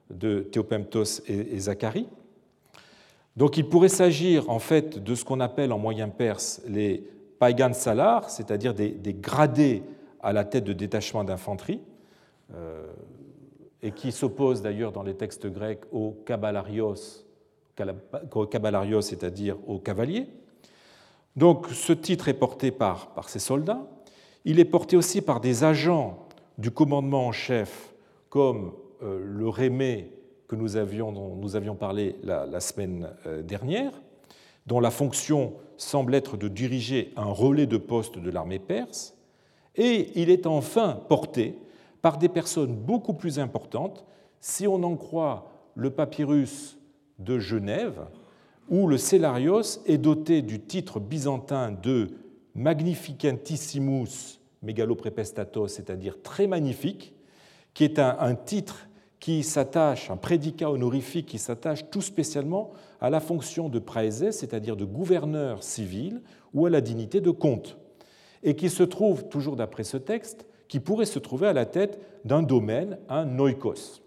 de Théopemptos et, et Zacharie. Donc il pourrait s'agir en fait de ce qu'on appelle en moyen perse les paigan salar, c'est-à-dire des, des gradés à la tête de détachement d'infanterie, euh, et qui s'opposent d'ailleurs dans les textes grecs aux kabalarios, kabalarios c'est-à-dire aux cavaliers. Donc ce titre est porté par, par ces soldats. Il est porté aussi par des agents du commandement en chef, comme euh, le rémé que nous avions, dont nous avions parlé la, la semaine dernière, dont la fonction semble être de diriger un relais de poste de l'armée perse, et il est enfin porté par des personnes beaucoup plus importantes, si on en croit le papyrus de Genève, où le Cellarios est doté du titre byzantin de Magnificentissimus megaloprepestatos, c'est-à-dire très magnifique, qui est un, un titre qui s'attache, un prédicat honorifique qui s'attache tout spécialement à la fonction de praesès, c'est-à-dire de gouverneur civil, ou à la dignité de comte, et qui se trouve, toujours d'après ce texte, qui pourrait se trouver à la tête d'un domaine, un oikos.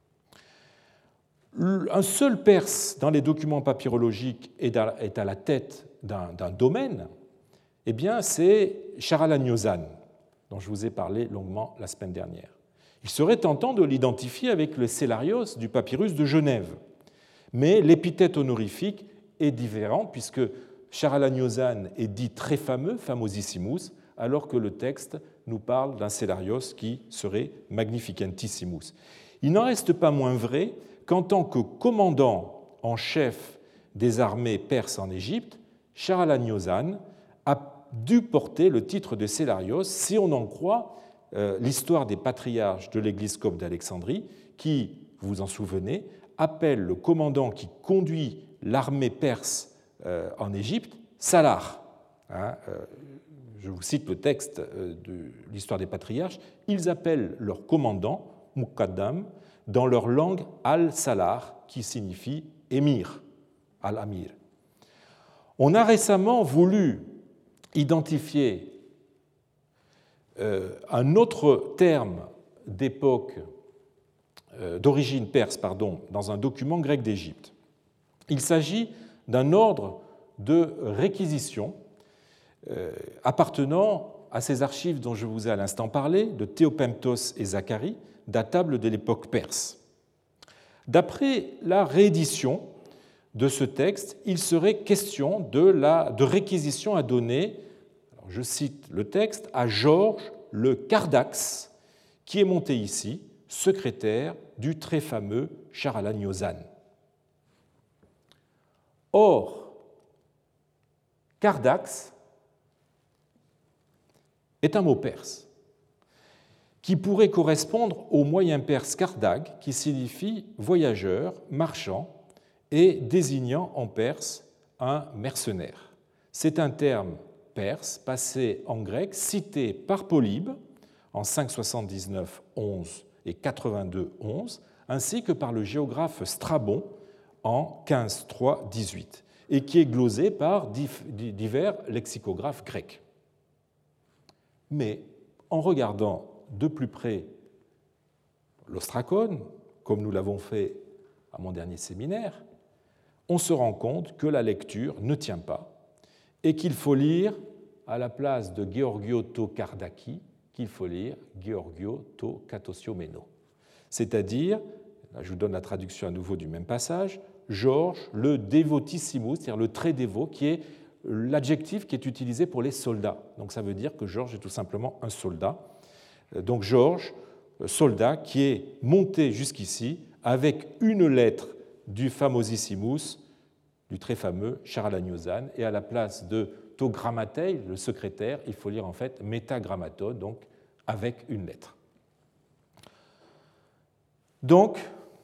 Un seul Perse dans les documents papyrologiques est à la tête d'un, d'un domaine, eh bien c'est Charalaniozan, dont je vous ai parlé longuement la semaine dernière. Il serait tentant de l'identifier avec le Cellarios du papyrus de Genève, mais l'épithète honorifique est différente puisque Charalaniozan est dit très fameux, famosissimus, alors que le texte nous parle d'un Cellarios qui serait magnificentissimus. Il n'en reste pas moins vrai qu'en tant que commandant en chef des armées perses en Égypte, Charalaniozan a dû porter le titre de Cellarios, si on en croit euh, l'histoire des patriarches de l'Église copte d'Alexandrie, qui, vous vous en souvenez, appelle le commandant qui conduit l'armée perse euh, en Égypte Salar. Hein, euh, je vous cite le texte de l'histoire des patriarches. Ils appellent leur commandant, Muqaddam, dans leur langue Al-Salar, qui signifie émir, Al-Amir. On a récemment voulu identifier euh, un autre terme d'époque, euh, d'origine perse, pardon, dans un document grec d'Égypte. Il s'agit d'un ordre de réquisition euh, appartenant à ces archives dont je vous ai à l'instant parlé, de Théopemptos et Zacharie, datables de l'époque perse. D'après la réédition de ce texte, il serait question de, la, de réquisition à donner, alors je cite le texte, à Georges le Cardax, qui est monté ici, secrétaire du très fameux Charalaniozan. Or, Cardax est un mot perse qui pourrait correspondre au moyen perse Kardag, qui signifie voyageur, marchand, et désignant en perse un mercenaire. C'est un terme perse passé en grec, cité par Polybe en cinq cent soixante-dix-neuf onze et quatre-vingt-deux onze, ainsi que par le géographe Strabon en quinze trois dix-huit, et qui est glosé par divers lexicographes grecs. Mais en regardant de plus près l'ostracone, comme nous l'avons fait à mon dernier séminaire, on se rend compte que la lecture ne tient pas et qu'il faut lire, à la place de Georgio to Kardaki, qu'il faut lire Georgio to Katosiomeno. C'est-à-dire, là je vous donne la traduction à nouveau du même passage, Georges le dévotissimus, c'est-à-dire le très dévot, qui est l'adjectif qui est utilisé pour les soldats. Donc ça veut dire que Georges est tout simplement un soldat. Donc Georges, soldat, qui est monté jusqu'ici avec une lettre du famosissimus, du très fameux Charalaniozan, et à la place de to grammatei, le secrétaire, il faut lire en fait métagrammaton, donc avec une lettre. Donc,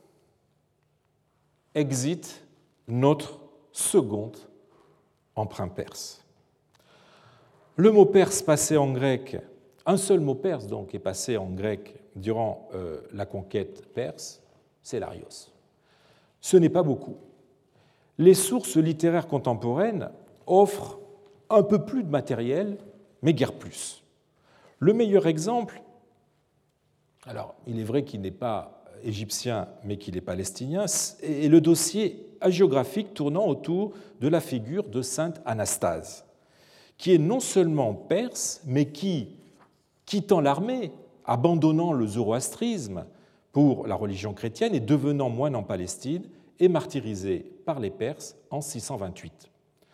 exit notre second emprunt perse. Le mot perse passé en grec, un seul mot perse donc est passé en grec durant euh, la conquête perse, c'est l'arios. Ce n'est pas beaucoup. Les sources littéraires contemporaines offrent un peu plus de matériel, mais guère plus. Le meilleur exemple, alors il est vrai qu'il n'est pas égyptien mais qu'il est palestinien, et le dossier hagiographique tournant autour de la figure de sainte Anastase, qui est non seulement perse, mais qui, quittant l'armée, abandonnant le zoroastrisme pour la religion chrétienne et devenant moine en Palestine, est martyrisée par les Perses en six cent vingt-huit.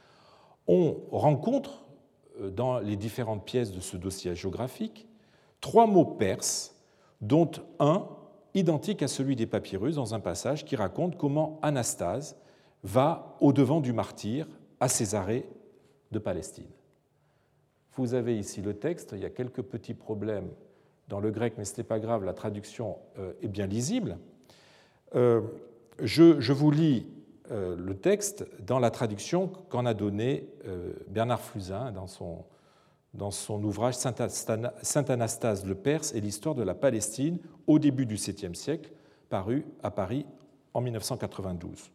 On rencontre dans les différentes pièces de ce dossier hagiographique trois mots perses, dont un identique à celui des papyrus dans un passage qui raconte comment Anastase va au-devant du martyr à Césarée de Palestine. Vous avez ici le texte, il y a quelques petits problèmes dans le grec, mais ce n'est pas grave, la traduction est bien lisible. Je, je vous lis le texte dans la traduction qu'en a donnée Bernard Fusain dans son, dans son ouvrage Saint Anastase le Perse et l'histoire de la Palestine au début du septième siècle, paru à Paris en mille neuf cent quatre-vingt-douze.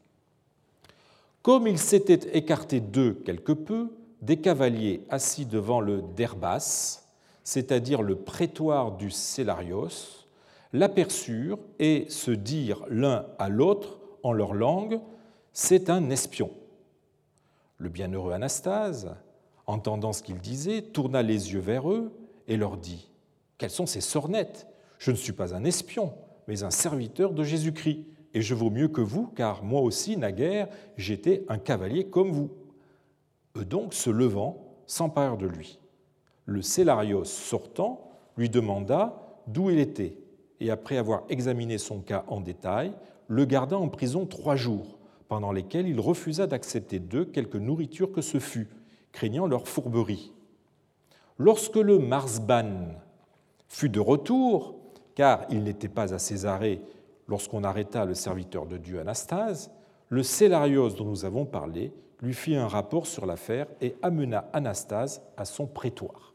Comme il s'était écarté d'eux quelque peu, des cavaliers assis devant le derbas, c'est-à-dire le prétoire du Célarios, l'aperçurent et se dirent l'un à l'autre en leur langue « C'est un espion ». Le bienheureux Anastase, entendant ce qu'ils disaient, tourna les yeux vers eux et leur dit « Quelles sont ces sornettes ? Je ne suis pas un espion, mais un serviteur de Jésus-Christ, et je vaux mieux que vous, car moi aussi, naguère, j'étais un cavalier comme vous. » Eux donc, se levant, s'emparèrent de lui. Le Célarios sortant lui demanda d'où il était, et après avoir examiné son cas en détail, le garda en prison trois jours, pendant lesquels il refusa d'accepter d'eux quelque nourriture que ce fût, craignant leur fourberie. Lorsque le Marsban fut de retour, car il n'était pas à Césarée lorsqu'on arrêta le serviteur de Dieu Anastase, le Célarios dont nous avons parlé lui fit un rapport sur l'affaire et amena Anastase à son prétoire.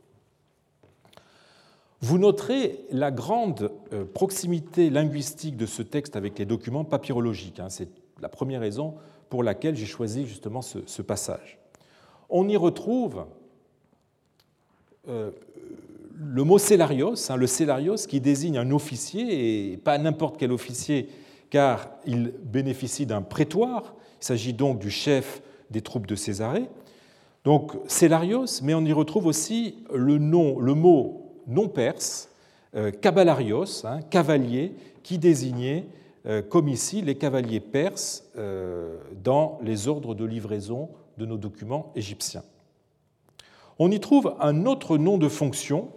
Vous noterez la grande proximité linguistique de ce texte avec les documents papyrologiques. C'est la première raison pour laquelle j'ai choisi justement ce, ce passage. On y retrouve euh, le mot Célarios, hein, le Célarios qui désigne un officier, et pas n'importe quel officier, car il bénéficie d'un prétoire. Il s'agit donc du chef des troupes de Césarée. Donc Célarios, mais on y retrouve aussi le, nom, le mot non perse, euh, Kabalarios, hein, cavalier, qui désignait, euh, comme ici, les cavaliers perses euh, dans les ordres de livraison de nos documents égyptiens. On y trouve un autre nom de fonction.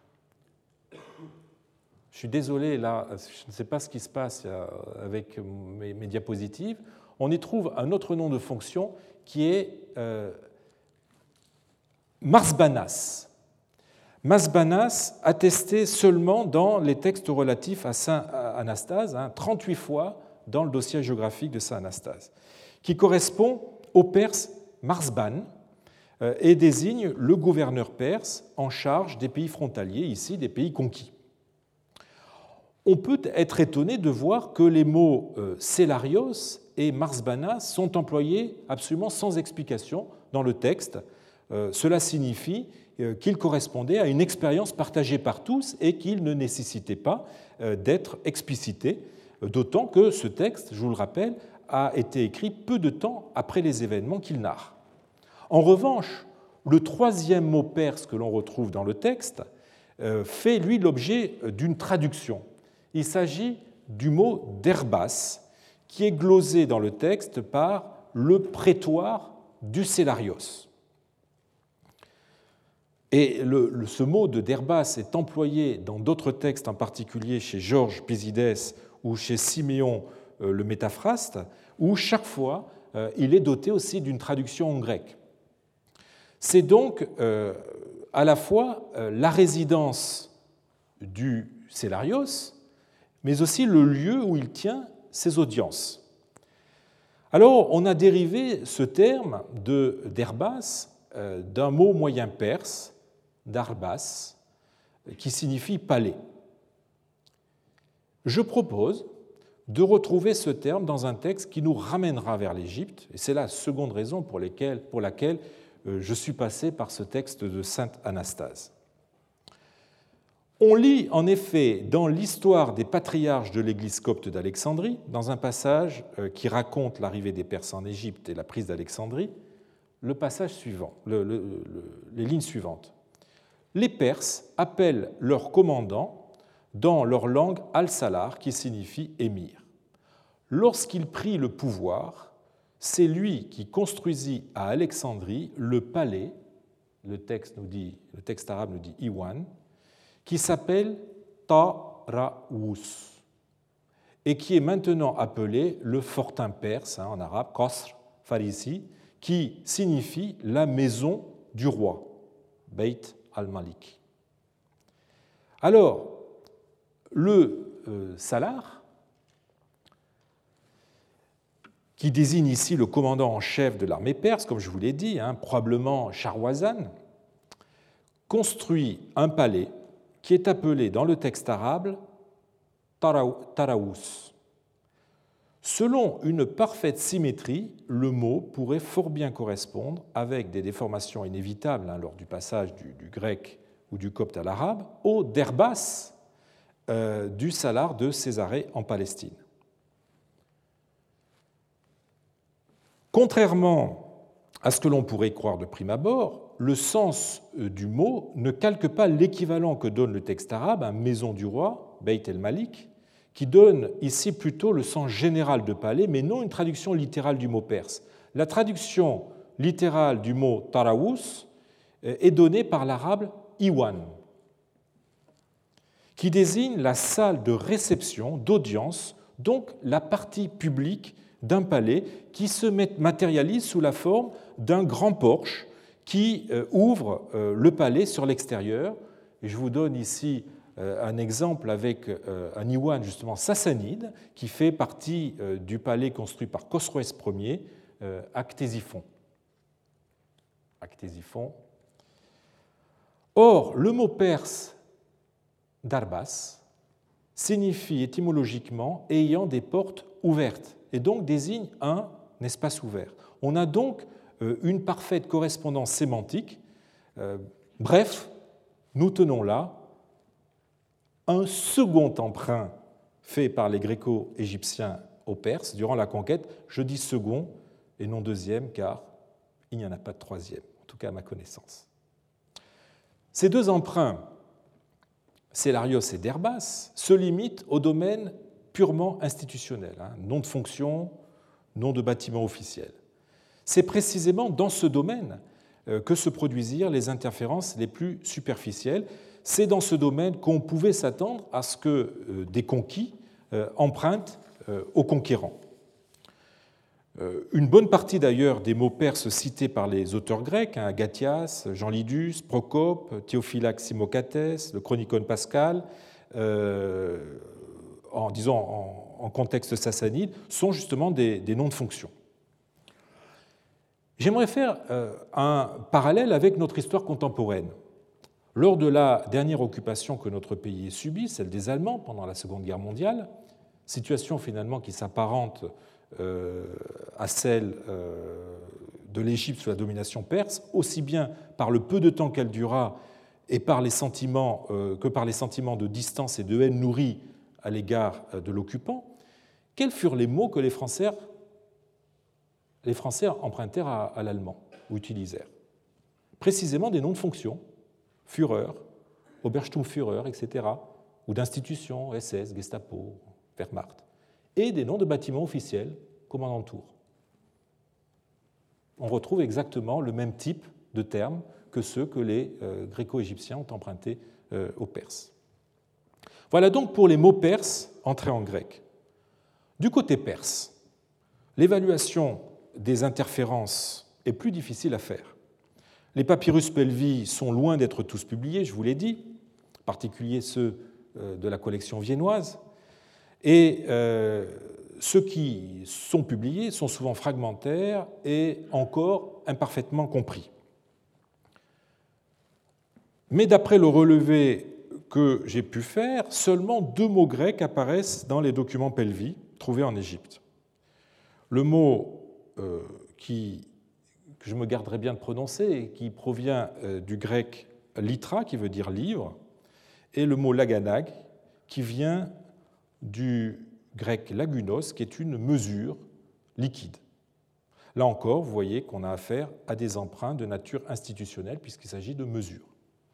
Je suis désolé, là, je ne sais pas ce qui se passe avec mes, mes diapositives. On y trouve un autre nom de fonction qui est euh, Marsbanas. Marsbanas attesté seulement dans les textes relatifs à Saint Anastase, hein, trente-huit fois dans le dossier géographique de Saint Anastase, qui correspond au perse Marsban euh, et désigne le gouverneur perse en charge des pays frontaliers, ici des pays conquis. On peut être étonné de voir que les mots euh, Célarios et Marsbanas sont employés absolument sans explication dans le texte. Euh, cela signifie euh, qu'ils correspondaient à une expérience partagée par tous et qu'ils ne nécessitaient pas euh, d'être explicités, d'autant que ce texte, je vous le rappelle, a été écrit peu de temps après les événements qu'il narre. En revanche, le troisième mot perse que l'on retrouve dans le texte euh, fait, lui, l'objet d'une traduction. Il s'agit du mot derbas, qui est glosé dans le texte par le prétoire du Célarios. Et le, le, ce mot de derbas est employé dans d'autres textes, en particulier chez Georges Pésides ou chez Siméon euh, le Métaphraste, où chaque fois euh, il est doté aussi d'une traduction en grec. C'est donc euh, à la fois euh, la résidence du Célarios, mais aussi le lieu où il tient ses audiences. Alors, on a dérivé ce terme de derbas euh, d'un mot moyen perse, darbas, qui signifie palais. Je propose de retrouver ce terme dans un texte qui nous ramènera vers l'Égypte, et c'est la seconde raison pour, lesquelles, pour laquelle euh, je suis passé par ce texte de sainte Anastase. On lit en effet dans l'histoire des patriarches de l'Église copte d'Alexandrie, dans un passage qui raconte l'arrivée des Perses en Égypte et la prise d'Alexandrie, le passage suivant, le, le, le, les lignes suivantes. Les Perses appellent leur commandant dans leur langue Al-Salar, qui signifie émir. Lorsqu'il prit le pouvoir, c'est lui qui construisit à Alexandrie le palais, le texte, nous dit, le texte arabe nous dit Iwan, qui s'appelle Taraous et qui est maintenant appelé le fortin perse, hein, en arabe, Qasr Farisi, qui signifie la maison du roi, Beit al-Malik. Alors, le euh, Salar, qui désigne ici le commandant en chef de l'armée perse, comme je vous l'ai dit, hein, probablement Charwazan, construit un palais qui est appelé dans le texte arabe Taraous. Selon une parfaite symétrie, le mot pourrait fort bien correspondre, avec des déformations inévitables hein, lors du passage du, du grec ou du copte à l'arabe, au derbas euh, du Salar de Césarée en Palestine. Contrairement à ce que l'on pourrait croire de prime abord, le sens du mot ne calque pas l'équivalent que donne le texte arabe, un maison du roi, Beit el-Malik, qui donne ici plutôt le sens général de palais, mais non une traduction littérale du mot perse. La traduction littérale du mot Taraous est donnée par l'arabe Iwan, qui désigne la salle de réception, d'audience, donc la partie publique d'un palais qui se matérialise sous la forme d'un grand porche qui ouvre le palais sur l'extérieur. Et je vous donne ici un exemple avec un Iwan justement sassanide qui fait partie du palais construit par Khosroès Ier à Ctésiphon. À Ctésiphon. Or, le mot perse darbas signifie étymologiquement ayant des portes ouvertes et donc désigne un espace ouvert. On a donc une parfaite correspondance sémantique. Bref, nous tenons là un second emprunt fait par les Gréco-Égyptiens aux Perses durant la conquête. Je dis second et non deuxième car il n'y en a pas de troisième, en tout cas à ma connaissance. Ces deux emprunts, Célarios et Derbas, se limitent au domaine purement institutionnel, hein, nom de fonction, nom de bâtiment officiel. C'est précisément dans ce domaine que se produisirent les interférences les plus superficielles. C'est dans ce domaine qu'on pouvait s'attendre à ce que des conquis empruntent aux conquérants. Une bonne partie d'ailleurs des mots perses cités par les auteurs grecs, hein, Agathias, Jean Lydus, Procope, Théophylax Simocates, le Chronicon Pascal, euh, en, disons, en, en contexte sassanide, sont justement des, des noms de fonctions. J'aimerais faire un parallèle avec notre histoire contemporaine. Lors de la dernière occupation que notre pays ait subie, celle des Allemands pendant la Seconde Guerre mondiale, situation finalement qui s'apparente à celle de l'Égypte sous la domination perse, aussi bien par le peu de temps qu'elle dura et par les sentiments, que par les sentiments de distance et de haine nourris à l'égard de l'occupant, quels furent les mots que les Français les Français empruntèrent à l'allemand ou utilisèrent? Précisément des noms de fonctions, Führer, Obersturmführer, et cetera, ou d'institutions, S S, Gestapo, Wehrmacht, et des noms de bâtiments officiels, commandant de tour. On retrouve exactement le même type de termes que ceux que les Gréco-Égyptiens ont empruntés aux Perses. Voilà donc pour les mots perses entrés en grec. Du côté perse, l'évaluation des interférences est plus difficile à faire. Les papyrus Pelvi sont loin d'être tous publiés, je vous l'ai dit, en particulier ceux de la collection viennoise, et euh, ceux qui sont publiés sont souvent fragmentaires et encore imparfaitement compris. Mais d'après le relevé que j'ai pu faire, seulement deux mots grecs apparaissent dans les documents Pelvi trouvés en Égypte. Le mot euh, qui, que je me garderai bien de prononcer et qui provient euh, du grec litra, qui veut dire livre, est le mot laganag, qui vient du grec lagunos, qui est une mesure liquide. Là encore, vous voyez qu'on a affaire à des emprunts de nature institutionnelle, puisqu'il s'agit de mesures.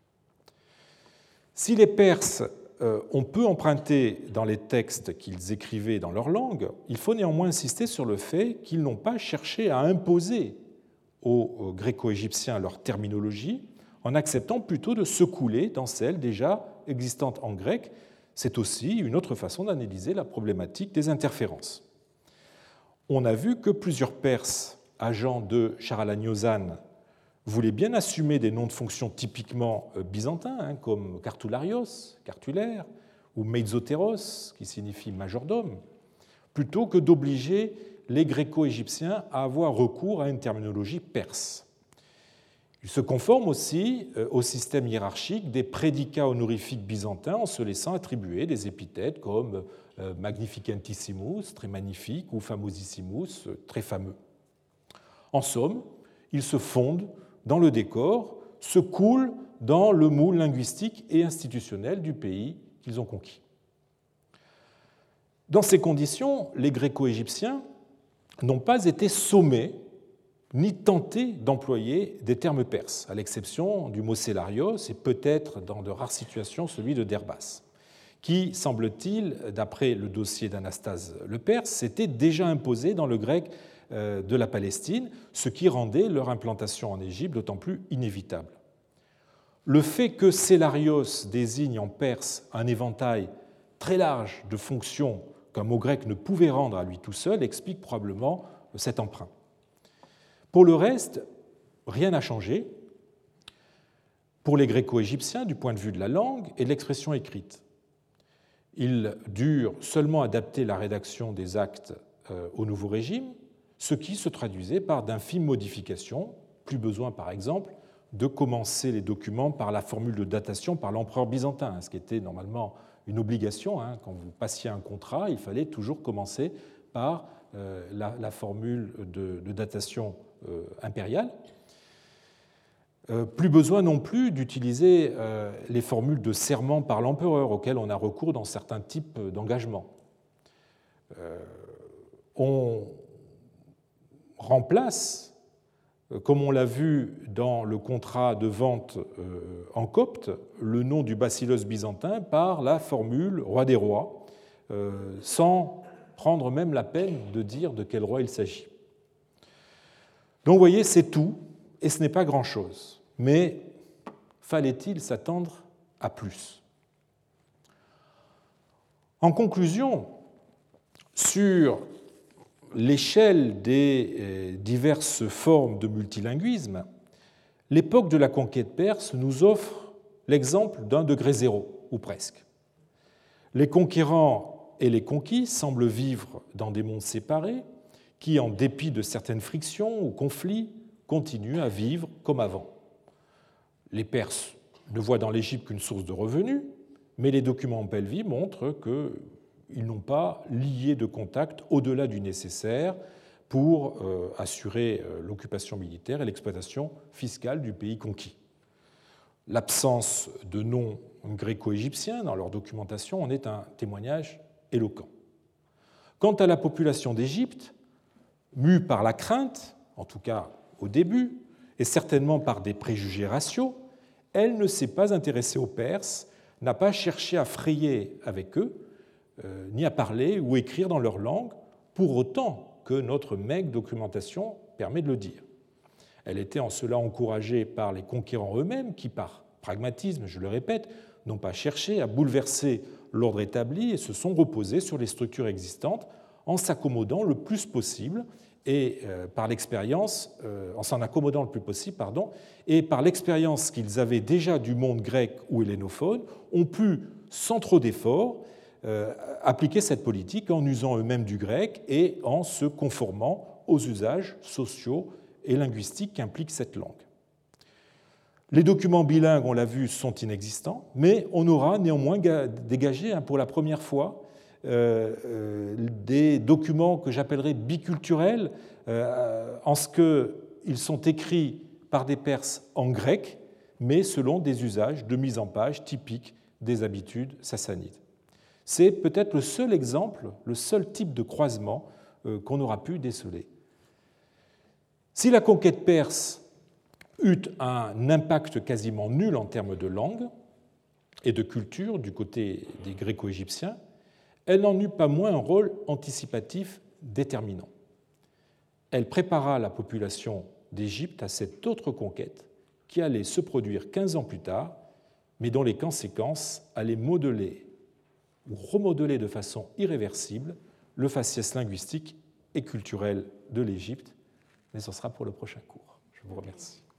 Si les Perses euh, ont peu emprunté dans les textes qu'ils écrivaient dans leur langue, il faut néanmoins insister sur le fait qu'ils n'ont pas cherché à imposer aux gréco-égyptiens leur terminologie, en acceptant plutôt de se couler dans celle déjà existante en grec. C'est aussi une autre façon d'analyser la problématique des interférences. On a vu que plusieurs Perses, agents de Charalaniozan, voulaient bien assumer des noms de fonctions typiquement byzantins, hein, comme Cartularios, cartulaire, ou Meizoteros, qui signifie majordome, plutôt que d'obliger les gréco-égyptiens à avoir recours à une terminologie perse. Ils se conforment aussi au système hiérarchique des prédicats honorifiques byzantins en se laissant attribuer des épithètes comme magnificentissimus, très magnifique, ou famosissimus, très fameux. En somme, ils se fondent dans le décor, se coulent dans le moule linguistique et institutionnel du pays qu'ils ont conquis. Dans ces conditions, les gréco-égyptiens n'ont pas été sommés ni tentés d'employer des termes perses, à l'exception du mot célarios et peut-être dans de rares situations celui de derbas, qui, semble-t-il, d'après le dossier d'Anastase le Perse, s'était déjà imposé dans le grec de la Palestine, ce qui rendait leur implantation en Égypte d'autant plus inévitable. Le fait que célarios désigne en perse un éventail très large de fonctions qu'un mot grec ne pouvait rendre à lui tout seul explique probablement cet emprunt. Pour le reste, rien n'a changé pour les gréco-égyptiens du point de vue de la langue et de l'expression écrite. Ils durent seulement adapter la rédaction des actes au nouveau régime, ce qui se traduisait par d'infimes modifications. Plus besoin, par exemple, de commencer les documents par la formule de datation par l'empereur byzantin, ce qui était normalement une obligation. Hein. Quand vous passiez un contrat, il fallait toujours commencer par euh, la, la formule de, de datation euh, impériale. Euh, plus besoin non plus d'utiliser euh, les formules de serment par l'empereur auxquelles on a recours dans certains types d'engagements. Euh, on remplace, comme on l'a vu dans le contrat de vente en copte, le nom du basileus byzantin par la formule roi des rois, sans prendre même la peine de dire de quel roi il s'agit. Donc vous voyez, c'est tout, et ce n'est pas grand-chose. Mais fallait-il s'attendre à plus? En conclusion, sur l'échelle des diverses formes de multilinguisme, l'époque de la conquête perse nous offre l'exemple d'un degré zéro, ou presque. Les conquérants et les conquis semblent vivre dans des mondes séparés qui, en dépit de certaines frictions ou conflits, continuent à vivre comme avant. Les Perses ne voient dans l'Égypte qu'une source de revenus, mais les documents en Pelvis montrent que ils n'ont pas lié de contact au-delà du nécessaire pour euh, assurer euh, l'occupation militaire et l'exploitation fiscale du pays conquis. L'absence de noms gréco-égyptiens dans leur documentation en est un témoignage éloquent. Quant à la population d'Égypte, mue par la crainte, en tout cas au début, et certainement par des préjugés raciaux, elle ne s'est pas intéressée aux Perses, n'a pas cherché à frayer avec eux, Euh, ni à parler ou écrire dans leur langue, pour autant que notre maigre documentation permet de le dire. Elle était en cela encouragée par les conquérants eux-mêmes qui, par pragmatisme, je le répète, n'ont pas cherché à bouleverser l'ordre établi et se sont reposés sur les structures existantes en s'accommodant le plus possible et euh, par l'expérience, euh, en s'en accommodant le plus possible, pardon, et par l'expérience qu'ils avaient déjà du monde grec ou hellénophone, ont pu, sans trop d'efforts, Euh, appliquer cette politique en usant eux-mêmes du grec et en se conformant aux usages sociaux et linguistiques qu'implique cette langue. Les documents bilingues, on l'a vu, sont inexistants, mais on aura néanmoins dégagé pour la première fois euh, euh, des documents que j'appellerais biculturels, euh, en ce qu'ils sont écrits par des Perses en grec, mais selon des usages de mise en page typiques des habitudes sassanides. C'est peut-être le seul exemple, le seul type de croisement euh, qu'on aura pu déceler. Si la conquête perse eut un impact quasiment nul en termes de langue et de culture du côté des Gréco-Égyptiens, elle n'en eut pas moins un rôle anticipatif déterminant. Elle prépara la population d'Égypte à cette autre conquête qui allait se produire quinze ans plus tard, mais dont les conséquences allaient modeler ou remodeler de façon irréversible le faciès linguistique et culturel de l'Égypte. Mais ce sera pour le prochain cours. Je vous remercie.